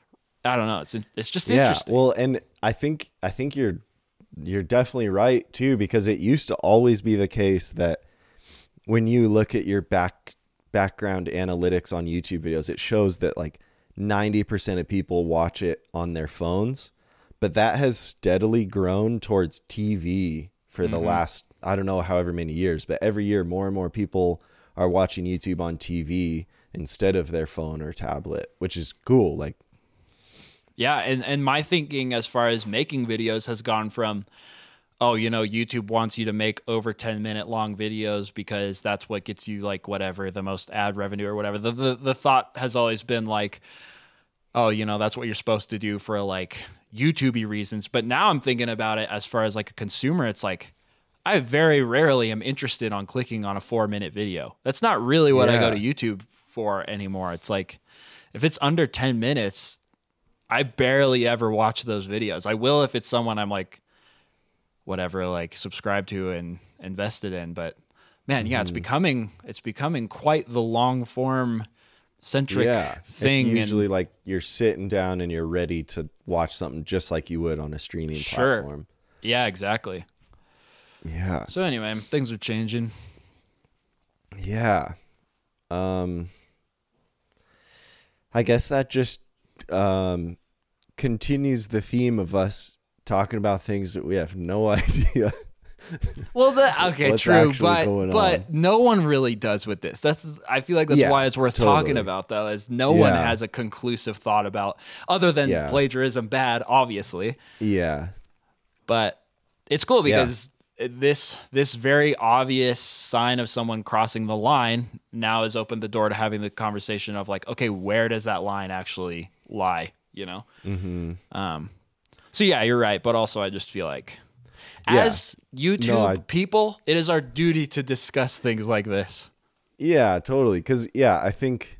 I don't know. It's, it's just Yeah. interesting. Well, and I think I think you're you're definitely right too, because it used to always be the case that when you look at your back background analytics on YouTube videos, it shows that like ninety percent of people watch it on their phones, but that has steadily grown towards T V for the Mm-hmm. last, I don't know, however many years, but every year more and more people are watching YouTube on T V instead of their phone or tablet, which is cool. Like, Yeah, and, and my thinking as far as making videos has gone from, oh, you know, YouTube wants you to make over ten minute long videos because that's what gets you like whatever, the most ad revenue or whatever. The, the the thought has always been like, oh, you know, that's what you're supposed to do for like YouTube-y reasons. But now I'm thinking about it as far as like a consumer, it's like, I very rarely am interested on clicking on a four minute video. That's not really what I go to Yeah. YouTube for anymore. It's like, if it's under ten minutes, I barely ever watch those videos. I will if it's someone I'm like, whatever, like subscribed to and invested in. But man, yeah, it's Mm-hmm. becoming it's becoming quite the long form centric yeah, thing. it's usually and like you're sitting down and you're ready to watch something just like you would on a streaming Sure. platform. yeah, exactly. Yeah. So anyway, things are changing. Yeah. Um I guess that just um continues the theme of us talking about things that we have no idea. Well, the, okay, What's true, actually but going but on. no one really does with this. That's I feel like that's Yeah, why it's worth talking totally. about, though, is no one Yeah. has a conclusive thought about, other than Yeah. plagiarism bad, obviously. Yeah. But it's cool because this this very obvious sign of someone crossing the line now has opened the door to having the conversation of like, okay, where does that line actually lie? You know. Mm-hmm. Um. So yeah, you're right, but also I just feel like, Yeah. as YouTube No, I- people, it is our duty to discuss things like this. Yeah, totally. Because yeah, I think,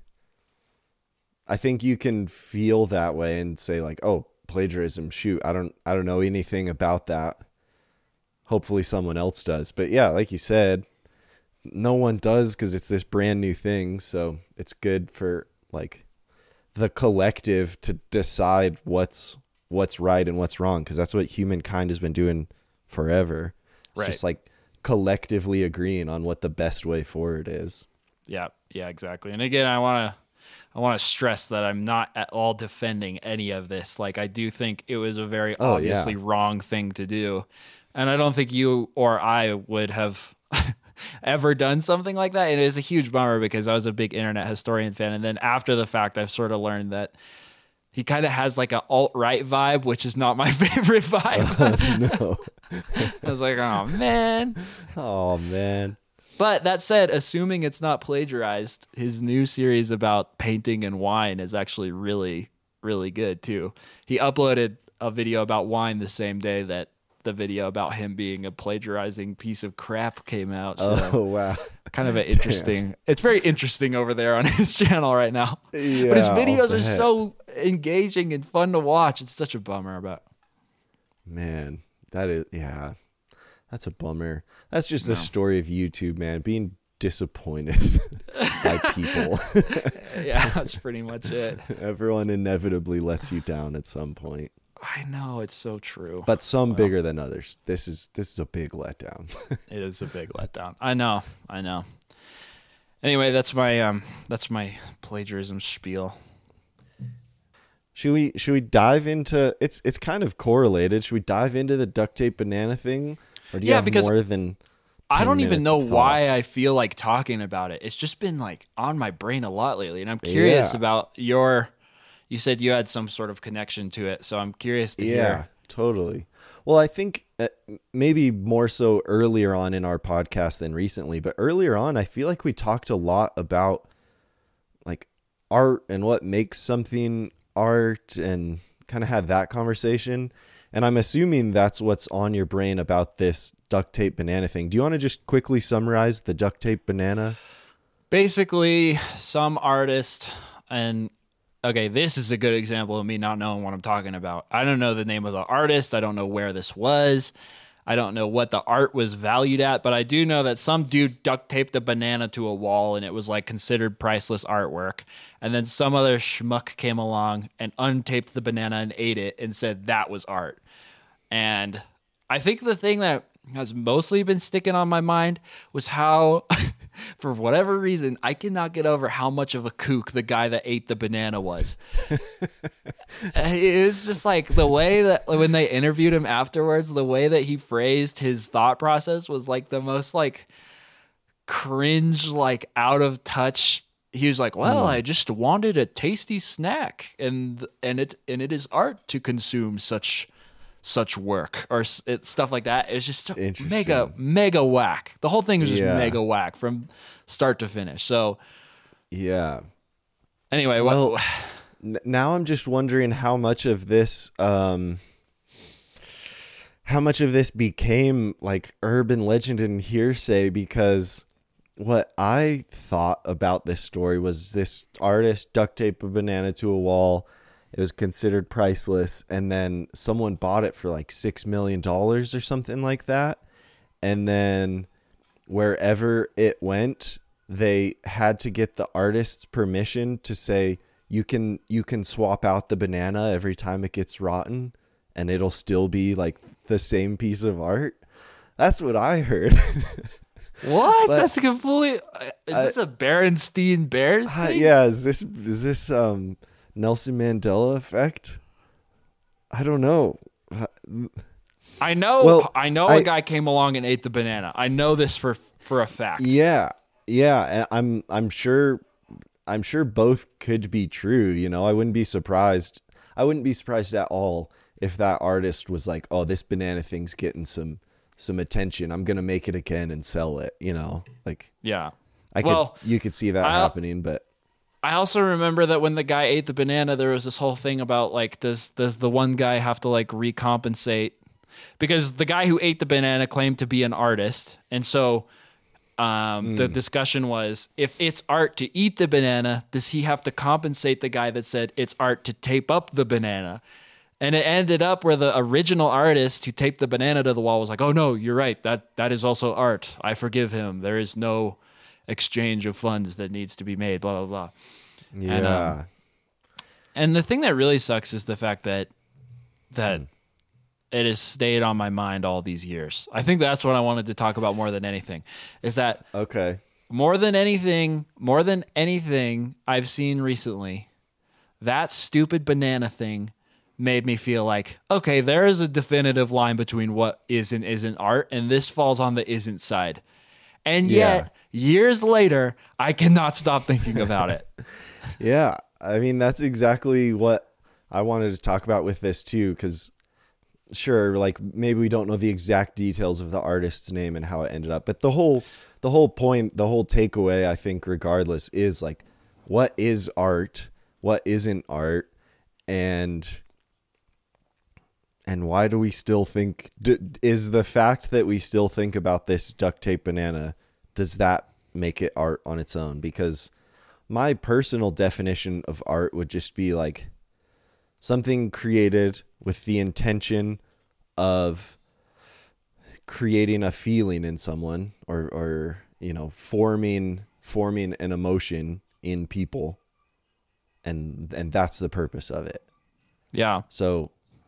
I think you can feel that way and say like, "Oh, plagiarism. Shoot, I don't, I don't know anything about that." Hopefully, someone else does. But yeah, like you said, no one does because it's this brand new thing. So it's good for like the collective to decide what's what's right and what's wrong, because that's what humankind has been doing forever. It's Right. just like collectively agreeing on what the best way forward is. Yeah, yeah, exactly. And again, I want to I want to stress that I'm not at all defending any of this. Like, I do think it was a very Oh, obviously yeah. wrong thing to do. And I don't think you or I would have ever done something like that. It is a huge bummer because I was a big internet historian fan. And then after the fact, I've sort of learned that he kind of has like an alt-right vibe, which is not my favorite vibe. No. I was like, oh, man. Oh man. But that said, assuming it's not plagiarized, his new series about painting and wine is actually really, really good too. He uploaded a video about wine the same day that the video about him being a plagiarizing piece of crap came out. So Oh wow. kind of an interesting, it's very interesting over there on his channel right now. Yeah, But his what videos the are heck? so engaging and fun to watch. It's such a bummer about. Man, that is yeah. That's a bummer. That's just the story of YouTube, man, being disappointed by people. Yeah, that's pretty much it. Everyone inevitably lets you down at some point, I know, it's so true. but some bigger than others. This is this is a big letdown. It is a big letdown. I know. I know. Anyway, that's my um that's my plagiarism spiel. Should we should we dive into it's it's kind of correlated. Should we dive into the duct tape banana thing? Or do you Yeah, have because more than I don't even minutes know of why thoughts. I feel like talking about it. It's just been like on my brain a lot lately, and I'm curious Yeah. about your. You said you had some sort of connection to it, so I'm curious to Yeah, hear. totally. Well, I think uh, maybe more so earlier on in our podcast than recently, but earlier on, I feel like we talked a lot about like art and what makes something art and kind of had that conversation. And I'm assuming that's what's on your brain about this duct tape banana thing. Do you want to just quickly summarize the duct tape banana? Basically, some artist and okay, this is a good example of me not knowing what I'm talking about. I don't know the name of the artist. I don't know where this was. I don't know what the art was valued at, but I do know that some dude duct taped a banana to a wall and it was like considered priceless artwork. And then some other schmuck came along and untaped the banana and ate it and said that was art. And I think the thing that has mostly been sticking on my mind was how, for whatever reason, I cannot get over how much of a kook the guy that ate the banana was. It was just like the way that when they interviewed him afterwards, the way that he phrased his thought process was like the most like cringe, like out of touch. He was like, "Well, I just wanted a tasty snack, and and it and it is art to consume such." such work or s- it, stuff like that. It's just Interesting. mega, mega whack. The whole thing was just Yeah. mega whack from start to finish. So Yeah. anyway, Well, what, N- now I'm just wondering how much of this um how much of this became like urban legend and hearsay, because what I thought about this story was this artist duct taped a banana to a wall. It was considered priceless, and then someone bought it for like six million dollars or something like that. And then wherever it went, they had to get the artist's permission to say you can you can swap out the banana every time it gets rotten and it'll still be like the same piece of art. That's what I heard. what? But- That's a completely. Is this a Berenstein Bears Uh, thing? yeah, is this is this um Nelson Mandela effect? I don't know. Uh, I know. Well, I know I- a guy came along and ate the banana. I know this for for a fact. Yeah, yeah, and I'm I'm sure I'm sure both could be true. You know, I wouldn't be surprised. I wouldn't be surprised at all if that artist was like, "Oh, this banana thing's getting some some attention. I'm gonna make it again and sell it." You know, like Yeah. I could Well, you could see that I- happening, but I also remember that when the guy ate the banana, there was this whole thing about like, does does the one guy have to like recompensate? Because the guy who ate the banana claimed to be an artist, and so um, the discussion was, if it's art to eat the banana, does he have to compensate the guy that said it's art to tape up the banana? And it ended up where the original artist who taped the banana to the wall was like, "Oh no, you're right. That that is also art. I forgive him. There is no exchange of funds that needs to be made." Blah blah blah. yeah, And, um, And the thing that really sucks is the fact that that it has stayed on my mind all these years. I think that's what I wanted to talk about more than anything. Is that okay, more than anything, more than anything I've seen recently, that stupid banana thing made me feel like, okay, there is a definitive line between what is and isn't art, and this falls on the isn't side. And yet, years later, I cannot stop thinking about it. yeah. I mean, that's exactly what I wanted to talk about with this too, because sure, like maybe we don't know the exact details of the artist's name and how it ended up, but the whole the whole point, the whole takeaway, I think, regardless, is like, what is art, what isn't art, and and why do we still think? D- is the fact that we still think about this duct tape banana, does that make it art on its own? Because my personal definition of art would just be like something created with the intention of creating a feeling in someone, or or you know, forming forming an emotion in people, and and that's the purpose of it. Yeah. So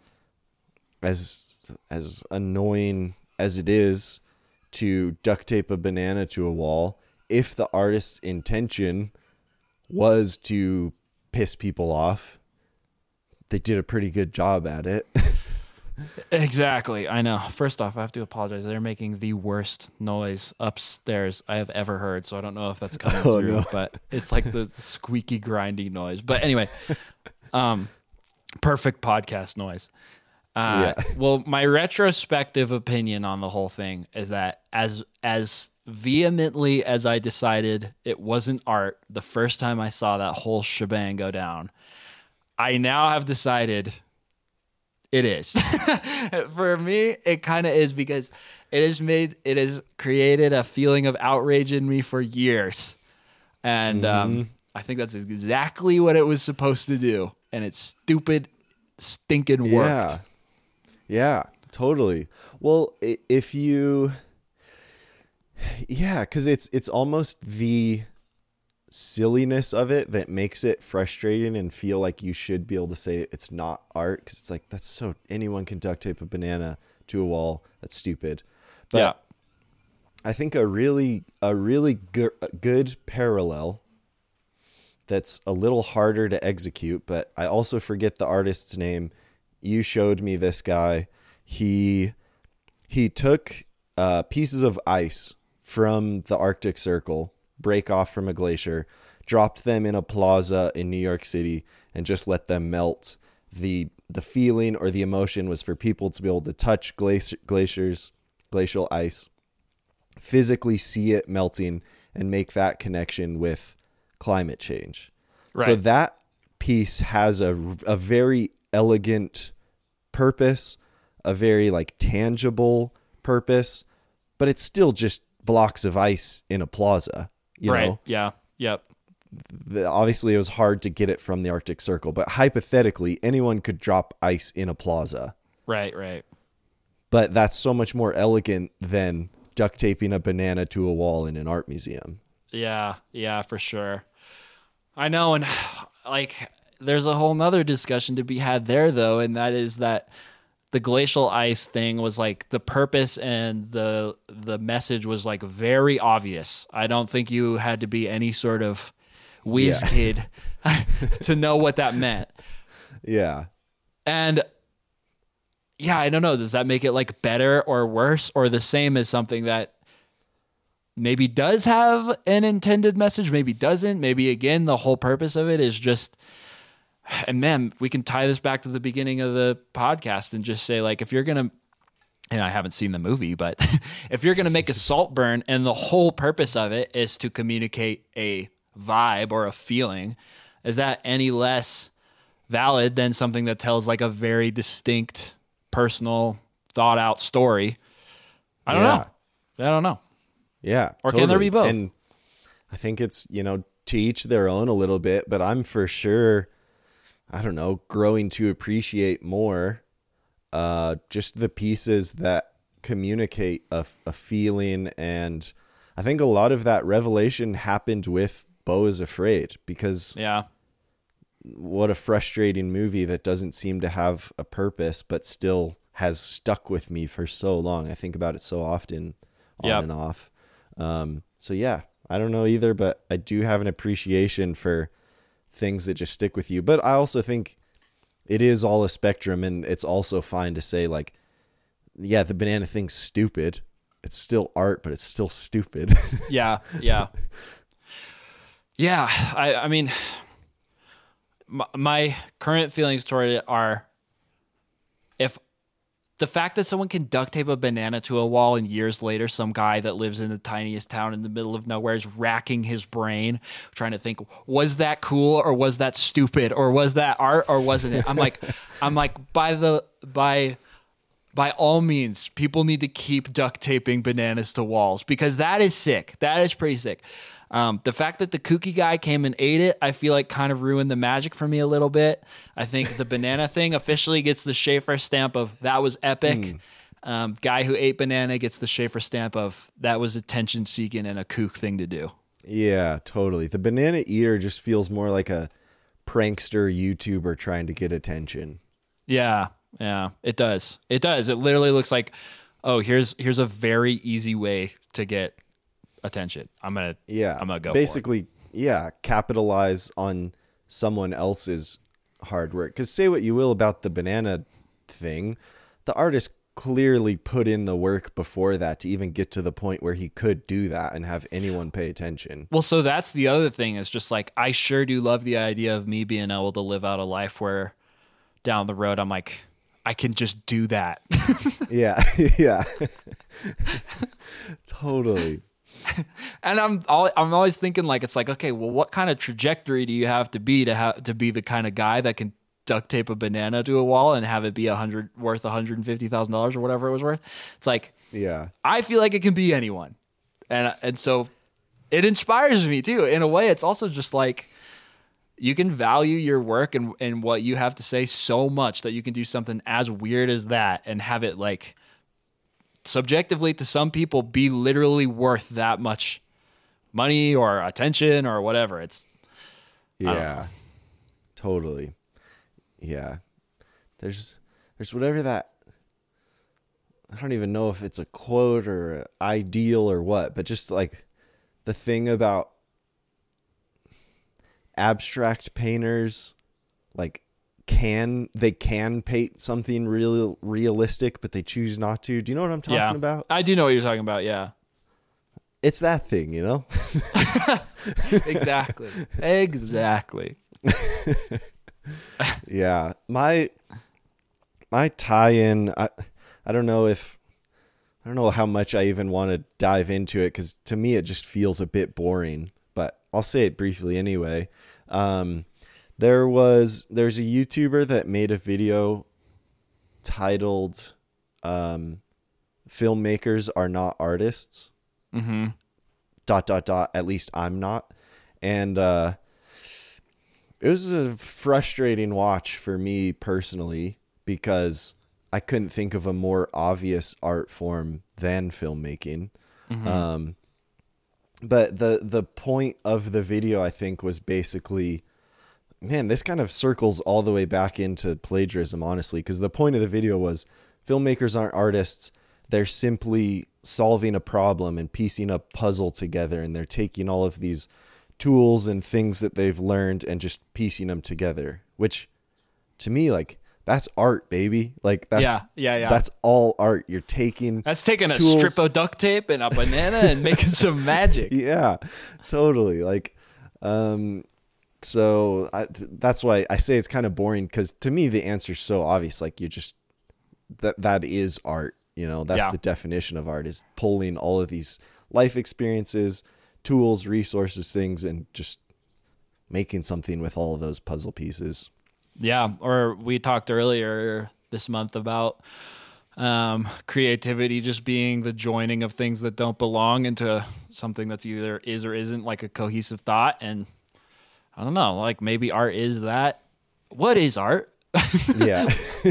as as annoying as it is to duct tape a banana to a wall, if the artist's intention was to piss people off, they did a pretty good job at it. Exactly. I know. First off, I have to apologize. They're making the worst noise upstairs I have ever heard. So I don't know if that's coming Oh, through, no. but it's like the squeaky, grindy noise. But anyway, um, perfect podcast noise. Uh, Yeah. Well, my retrospective opinion on the whole thing is that as as vehemently as I decided it wasn't art the first time I saw that whole shebang go down, I now have decided it is. For me, it kind of is, because it has made it has created a feeling of outrage in me for years, and um, I think that's exactly what it was supposed to do, and it's stupid, stinking worked. Yeah. Yeah, totally. Well, i- if you, yeah, because it's it's almost the silliness of it that makes it frustrating and feel like you should be able to say it's not art, because it's like, that's so, anyone can duct tape a banana to a wall. That's stupid. But Yeah. I think a really a really good good parallel that's a little harder to execute, but I also forget the artist's name. You showed me this guy. He he took uh, pieces of ice from the Arctic Circle, break off from a glacier, dropped them in a plaza in New York City, and just let them melt. The the feeling or the emotion was for people to be able to touch glacier, glaciers, glacial ice, physically see it melting, and make that connection with climate change. Right. So that piece has a, a very elegant purpose, a very like tangible purpose, but it's still just blocks of ice in a plaza, you right. know? Yeah. Yep. The, obviously it was hard to get it from the Arctic Circle, but hypothetically anyone could drop ice in a plaza. Right. Right. But that's so much more elegant than duct taping a banana to a wall in an art museum. Yeah. Yeah, for sure. I know. And like, there's a whole nother discussion to be had there, though, and that is that the glacial ice thing was like the purpose and the the message was like very obvious. I don't think you had to be any sort of whiz Yeah. kid to know what that meant. Yeah. And yeah, I don't know. Does that make it like better or worse or the same as something that maybe does have an intended message, maybe doesn't? Maybe again, the whole purpose of it is just, and man, we can tie this back to the beginning of the podcast and just say, like, if you're going to, and I haven't seen the movie, but if you're going to make a salt burn and the whole purpose of it is to communicate a vibe or a feeling, is that any less valid than something that tells like a very distinct, personal, thought out story? I don't Yeah. know. I don't know. Yeah. Or can there be both? And I think it's, you know, to each their own a little bit, but I'm for sure, I don't know, growing to appreciate more uh, just the pieces that communicate a, a feeling. And I think a lot of that revelation happened with Beau is Afraid, because Yeah. what a frustrating movie that doesn't seem to have a purpose, but still has stuck with me for so long. I think about it so often on Yep. and off. Um, so yeah, I don't know either, but I do have an appreciation for things that just stick with you. But I also think it is all a spectrum, and it's also fine to say like, yeah, the banana thing's stupid. It's still art, but it's still stupid. Yeah, yeah, yeah. I, I mean, my, my current feelings toward it are, if the fact that someone can duct tape a banana to a wall and years later some guy that lives in the tiniest town in the middle of nowhere is racking his brain trying to think, was that cool or was that stupid or was that art or wasn't it? I'm like, I'm like, by the by. By all means, people need to keep duct taping bananas to walls, because that is sick. That is pretty sick. Um, the fact that the kooky guy came and ate it, I feel like kind of ruined the magic for me a little bit. I think the banana thing officially gets the Schaefer stamp of that was epic. Mm. Um, guy who ate banana gets the Schaefer stamp of that was attention seeking and a kook thing to do. Yeah, totally. The banana eater just feels more like a prankster YouTuber trying to get attention. Yeah, yeah, it does. It does. It literally looks like, oh, here's here's a very easy way to get attention. I'm gonna Yeah, I'm gonna go basically, yeah, capitalize on someone else's hard work. Because say what you will about the banana thing, the artist clearly put in the work before that to even get to the point where he could do that and have anyone pay attention. Well, so that's the other thing is just like, I sure do love the idea of me being able to live out a life where down the road I'm like, I can just do that. Yeah. Yeah. Totally. And I'm all, I'm always thinking like, it's like, okay, well, what kind of trajectory do you have to be to have to be the kind of guy that can duct tape a banana to a wall and have it be a hundred worth one hundred fifty thousand dollars or whatever it was worth? It's like, Yeah. I feel like it can be anyone. And, and so it inspires me too. In a way, it's also just like, you can value your work and, and what you have to say so much that you can do something as weird as that and have it like subjectively to some people be literally worth that much money or attention or whatever. It's Yeah. Totally. Yeah. There's there's whatever that, I don't even know if it's a quote or an ideal or what, but just like the thing about abstract painters, like can they can paint something real realistic, but they choose not to. Do you know what I'm talking yeah, about? I do know what you're talking about. Yeah, It's that thing, you know? exactly. Exactly. Yeah. My my tie-in, I I don't know if I don't know how much I even want to dive into it, because to me it just feels a bit boring, but I'll say it briefly anyway. Um, there was there's a YouTuber that made a video titled um, "Filmmakers Are Not Artists." Mm-hmm. Dot dot dot. At least I'm not, and uh, it was a frustrating watch for me personally, because I couldn't think of a more obvious art form than filmmaking. Mm-hmm. Um, but the the point of the video, I think, was basically, man, this kind of circles all the way back into plagiarism, honestly, because the point of the video was filmmakers aren't artists. They're simply solving a problem and piecing a puzzle together, and they're taking all of these tools and things that they've learned and just piecing them together, which to me, like, that's art, baby. Like, that's, Yeah, yeah, yeah. that's all art. You're taking That's taking a tools- strip of duct tape and a banana and making some magic. Yeah, totally. Like, um, so I, that's why I say it's kind of boring, because to me the answer's so obvious. Like, you just, that that is art. You know, that's Yeah. the definition of art, is pulling all of these life experiences, tools, resources, things, and just making something with all of those puzzle pieces. Yeah, or we talked earlier this month about um, creativity just being the joining of things that don't belong into something that's either is or isn't like a cohesive thought. And I don't know, like maybe art is that. What is art? Yeah.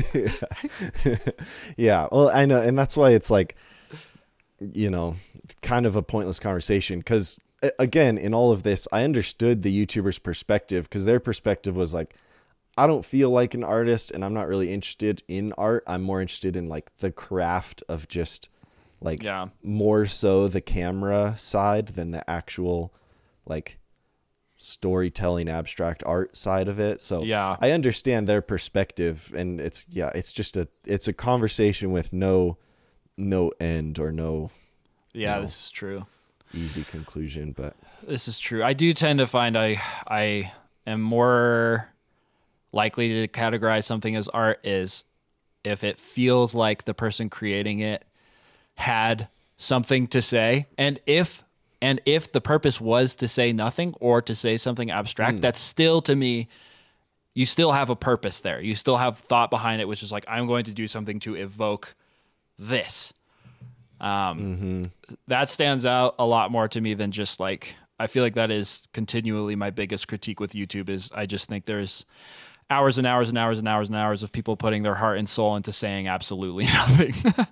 Yeah. Well, I know. And that's why it's like, you know, kind of a pointless conversation. Because again, in all of this, I understood the YouTuber's perspective, because their perspective was like, I don't feel like an artist and I'm not really interested in art. I'm more interested in like the craft of just like Yeah. more so the camera side than the actual like storytelling abstract art side of it. So Yeah. I understand their perspective, and it's, yeah, it's just a, it's a conversation with no, no end or no Yeah, No. this is true. easy conclusion, but This is true. I do tend to find I I am more likely to categorize something as art is if it feels like the person creating it had something to say, and if and if the purpose was to say nothing or to say something abstract, that's still, to me, you still have a purpose there. You still have thought behind it, which is like, I'm going to do something to evoke this. Um, that stands out a lot more to me than just like, I feel like that is continually my biggest critique with YouTube is I just think there's hours and hours and hours and hours and hours of people putting their heart and soul into saying absolutely nothing.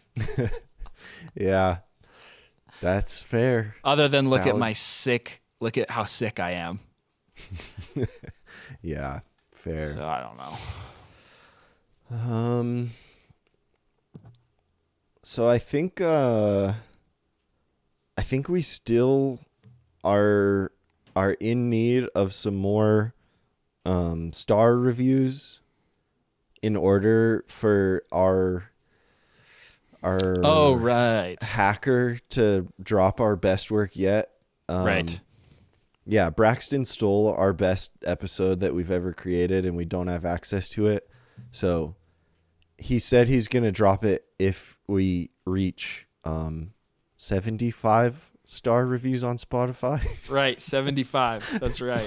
yeah, that's fair. Other than look at Valid. my sick, look at how sick I am. Yeah, fair. So I don't know. Um, so I think, uh, I think we still are, are in need of some more, um, star reviews in order for our our Oh, right. hacker to drop our best work yet. Um, Right. Yeah, Braxton stole our best episode that we've ever created, and we don't have access to it. So he said he's going to drop it if we reach um, seventy-five star reviews on Spotify. Right. seventy-five. That's right.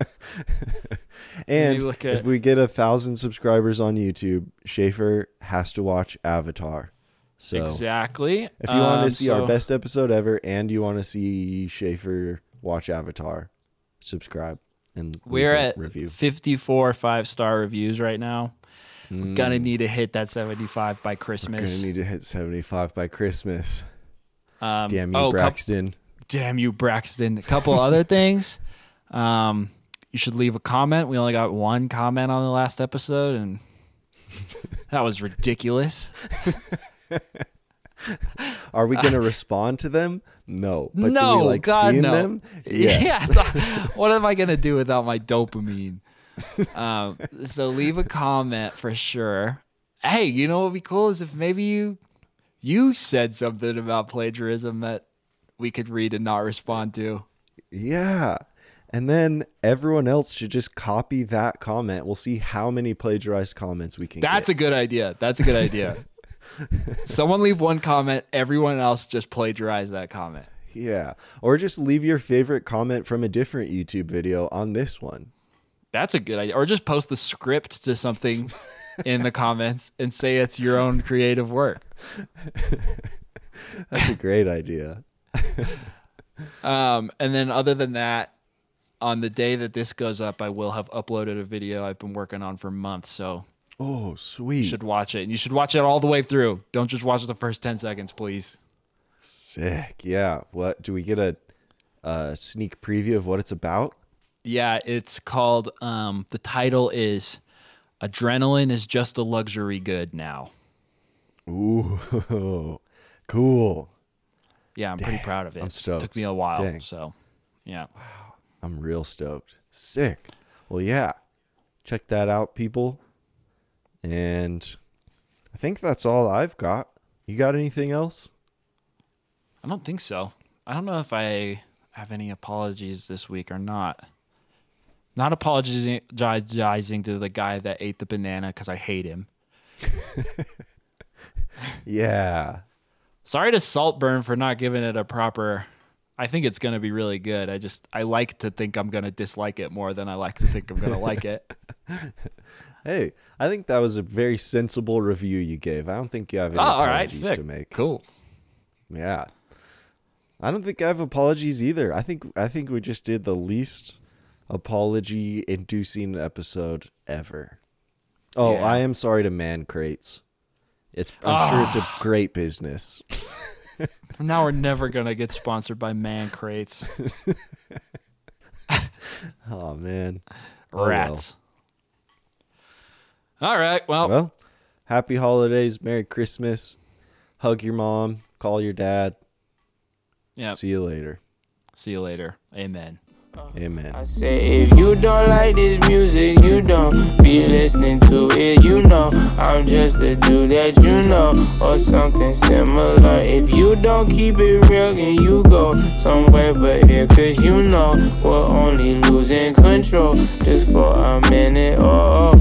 And look if at- we get a thousand subscribers on YouTube, Schaefer has to watch Avatar. So Exactly. if you want Um, to see so- our best episode ever and you want to see Schaefer watch Avatar, subscribe and leave We're a at review. fifty-four five-star reviews right now. Mm, Gonna need to hit that seventy-five by Gonna Christmas. need to hit seventy-five by Christmas. Um, Damn you, oh, coup- Braxton. damn you, Braxton. A couple other things. Um, you should leave a comment. We only got one comment on the last episode, and that was ridiculous. Are we going to respond to them? No. But do no, we like God, seeing no. them? Yeah. Yes. I thought, what am I gonna do without my dopamine? Um, so leave a comment for sure. Hey, you know what would be cool is if maybe you you said something about plagiarism that we could read and not respond to. Yeah. And then everyone else should just copy that comment. We'll see how many plagiarized comments we can That's get. a good idea. That's a good idea. Someone leave one comment, everyone else just plagiarize that comment. Yeah. Or just leave your favorite comment from a different YouTube video on this one. That's a good idea. Or just post the script to something in the comments and say it's your own creative work. That's a great idea. Um, and then other than that, on the day that this goes up, I will have uploaded a video I've been working on for months. So Oh, you sweet. should watch it. And you should watch it all the way through. Don't just watch the first ten seconds, please. Sick. Yeah. What do we get a, a sneak preview of what it's about? Yeah, it's called, um, the title is Adrenaline is Just a Luxury Good Now. Ooh, cool. Yeah, I'm pretty proud of it. I'm stoked. Took me a while. Dang. So, yeah. I'm real stoked. Sick. Well, yeah. Check that out, people. And I think that's all I've got. You got anything else? I don't think so. I don't know if I have any apologies this week or not. Not apologizing to the guy that ate the banana because I hate him. Yeah. Sorry to Saltburn for not giving it a proper. I think it's going to be really good. I just, I like to think I'm going to dislike it more than I like to think I'm going to like it. Hey, I think that was a very sensible review you gave. I don't think you have any Oh, all right. apologies Sick. to make. Cool. Yeah. I don't think I have apologies either. I think I think we just did the least apology inducing episode ever. Oh, Yeah. I am sorry to Man Crates. It's I'm sure it's a great business. Now we're never going to get sponsored by Man Crates. Oh man. Oh, Rats. All right. Well, Well, happy holidays, Merry Christmas. Hug your mom, call your dad. yeah. See you later. See you later. Amen. Amen. I say if you don't like this music, you don't be listening to it, you know I'm just a dude that you know, or something similar. If you don't keep it real, then you go somewhere but here, cause you know we're only losing control just for a minute. Oh,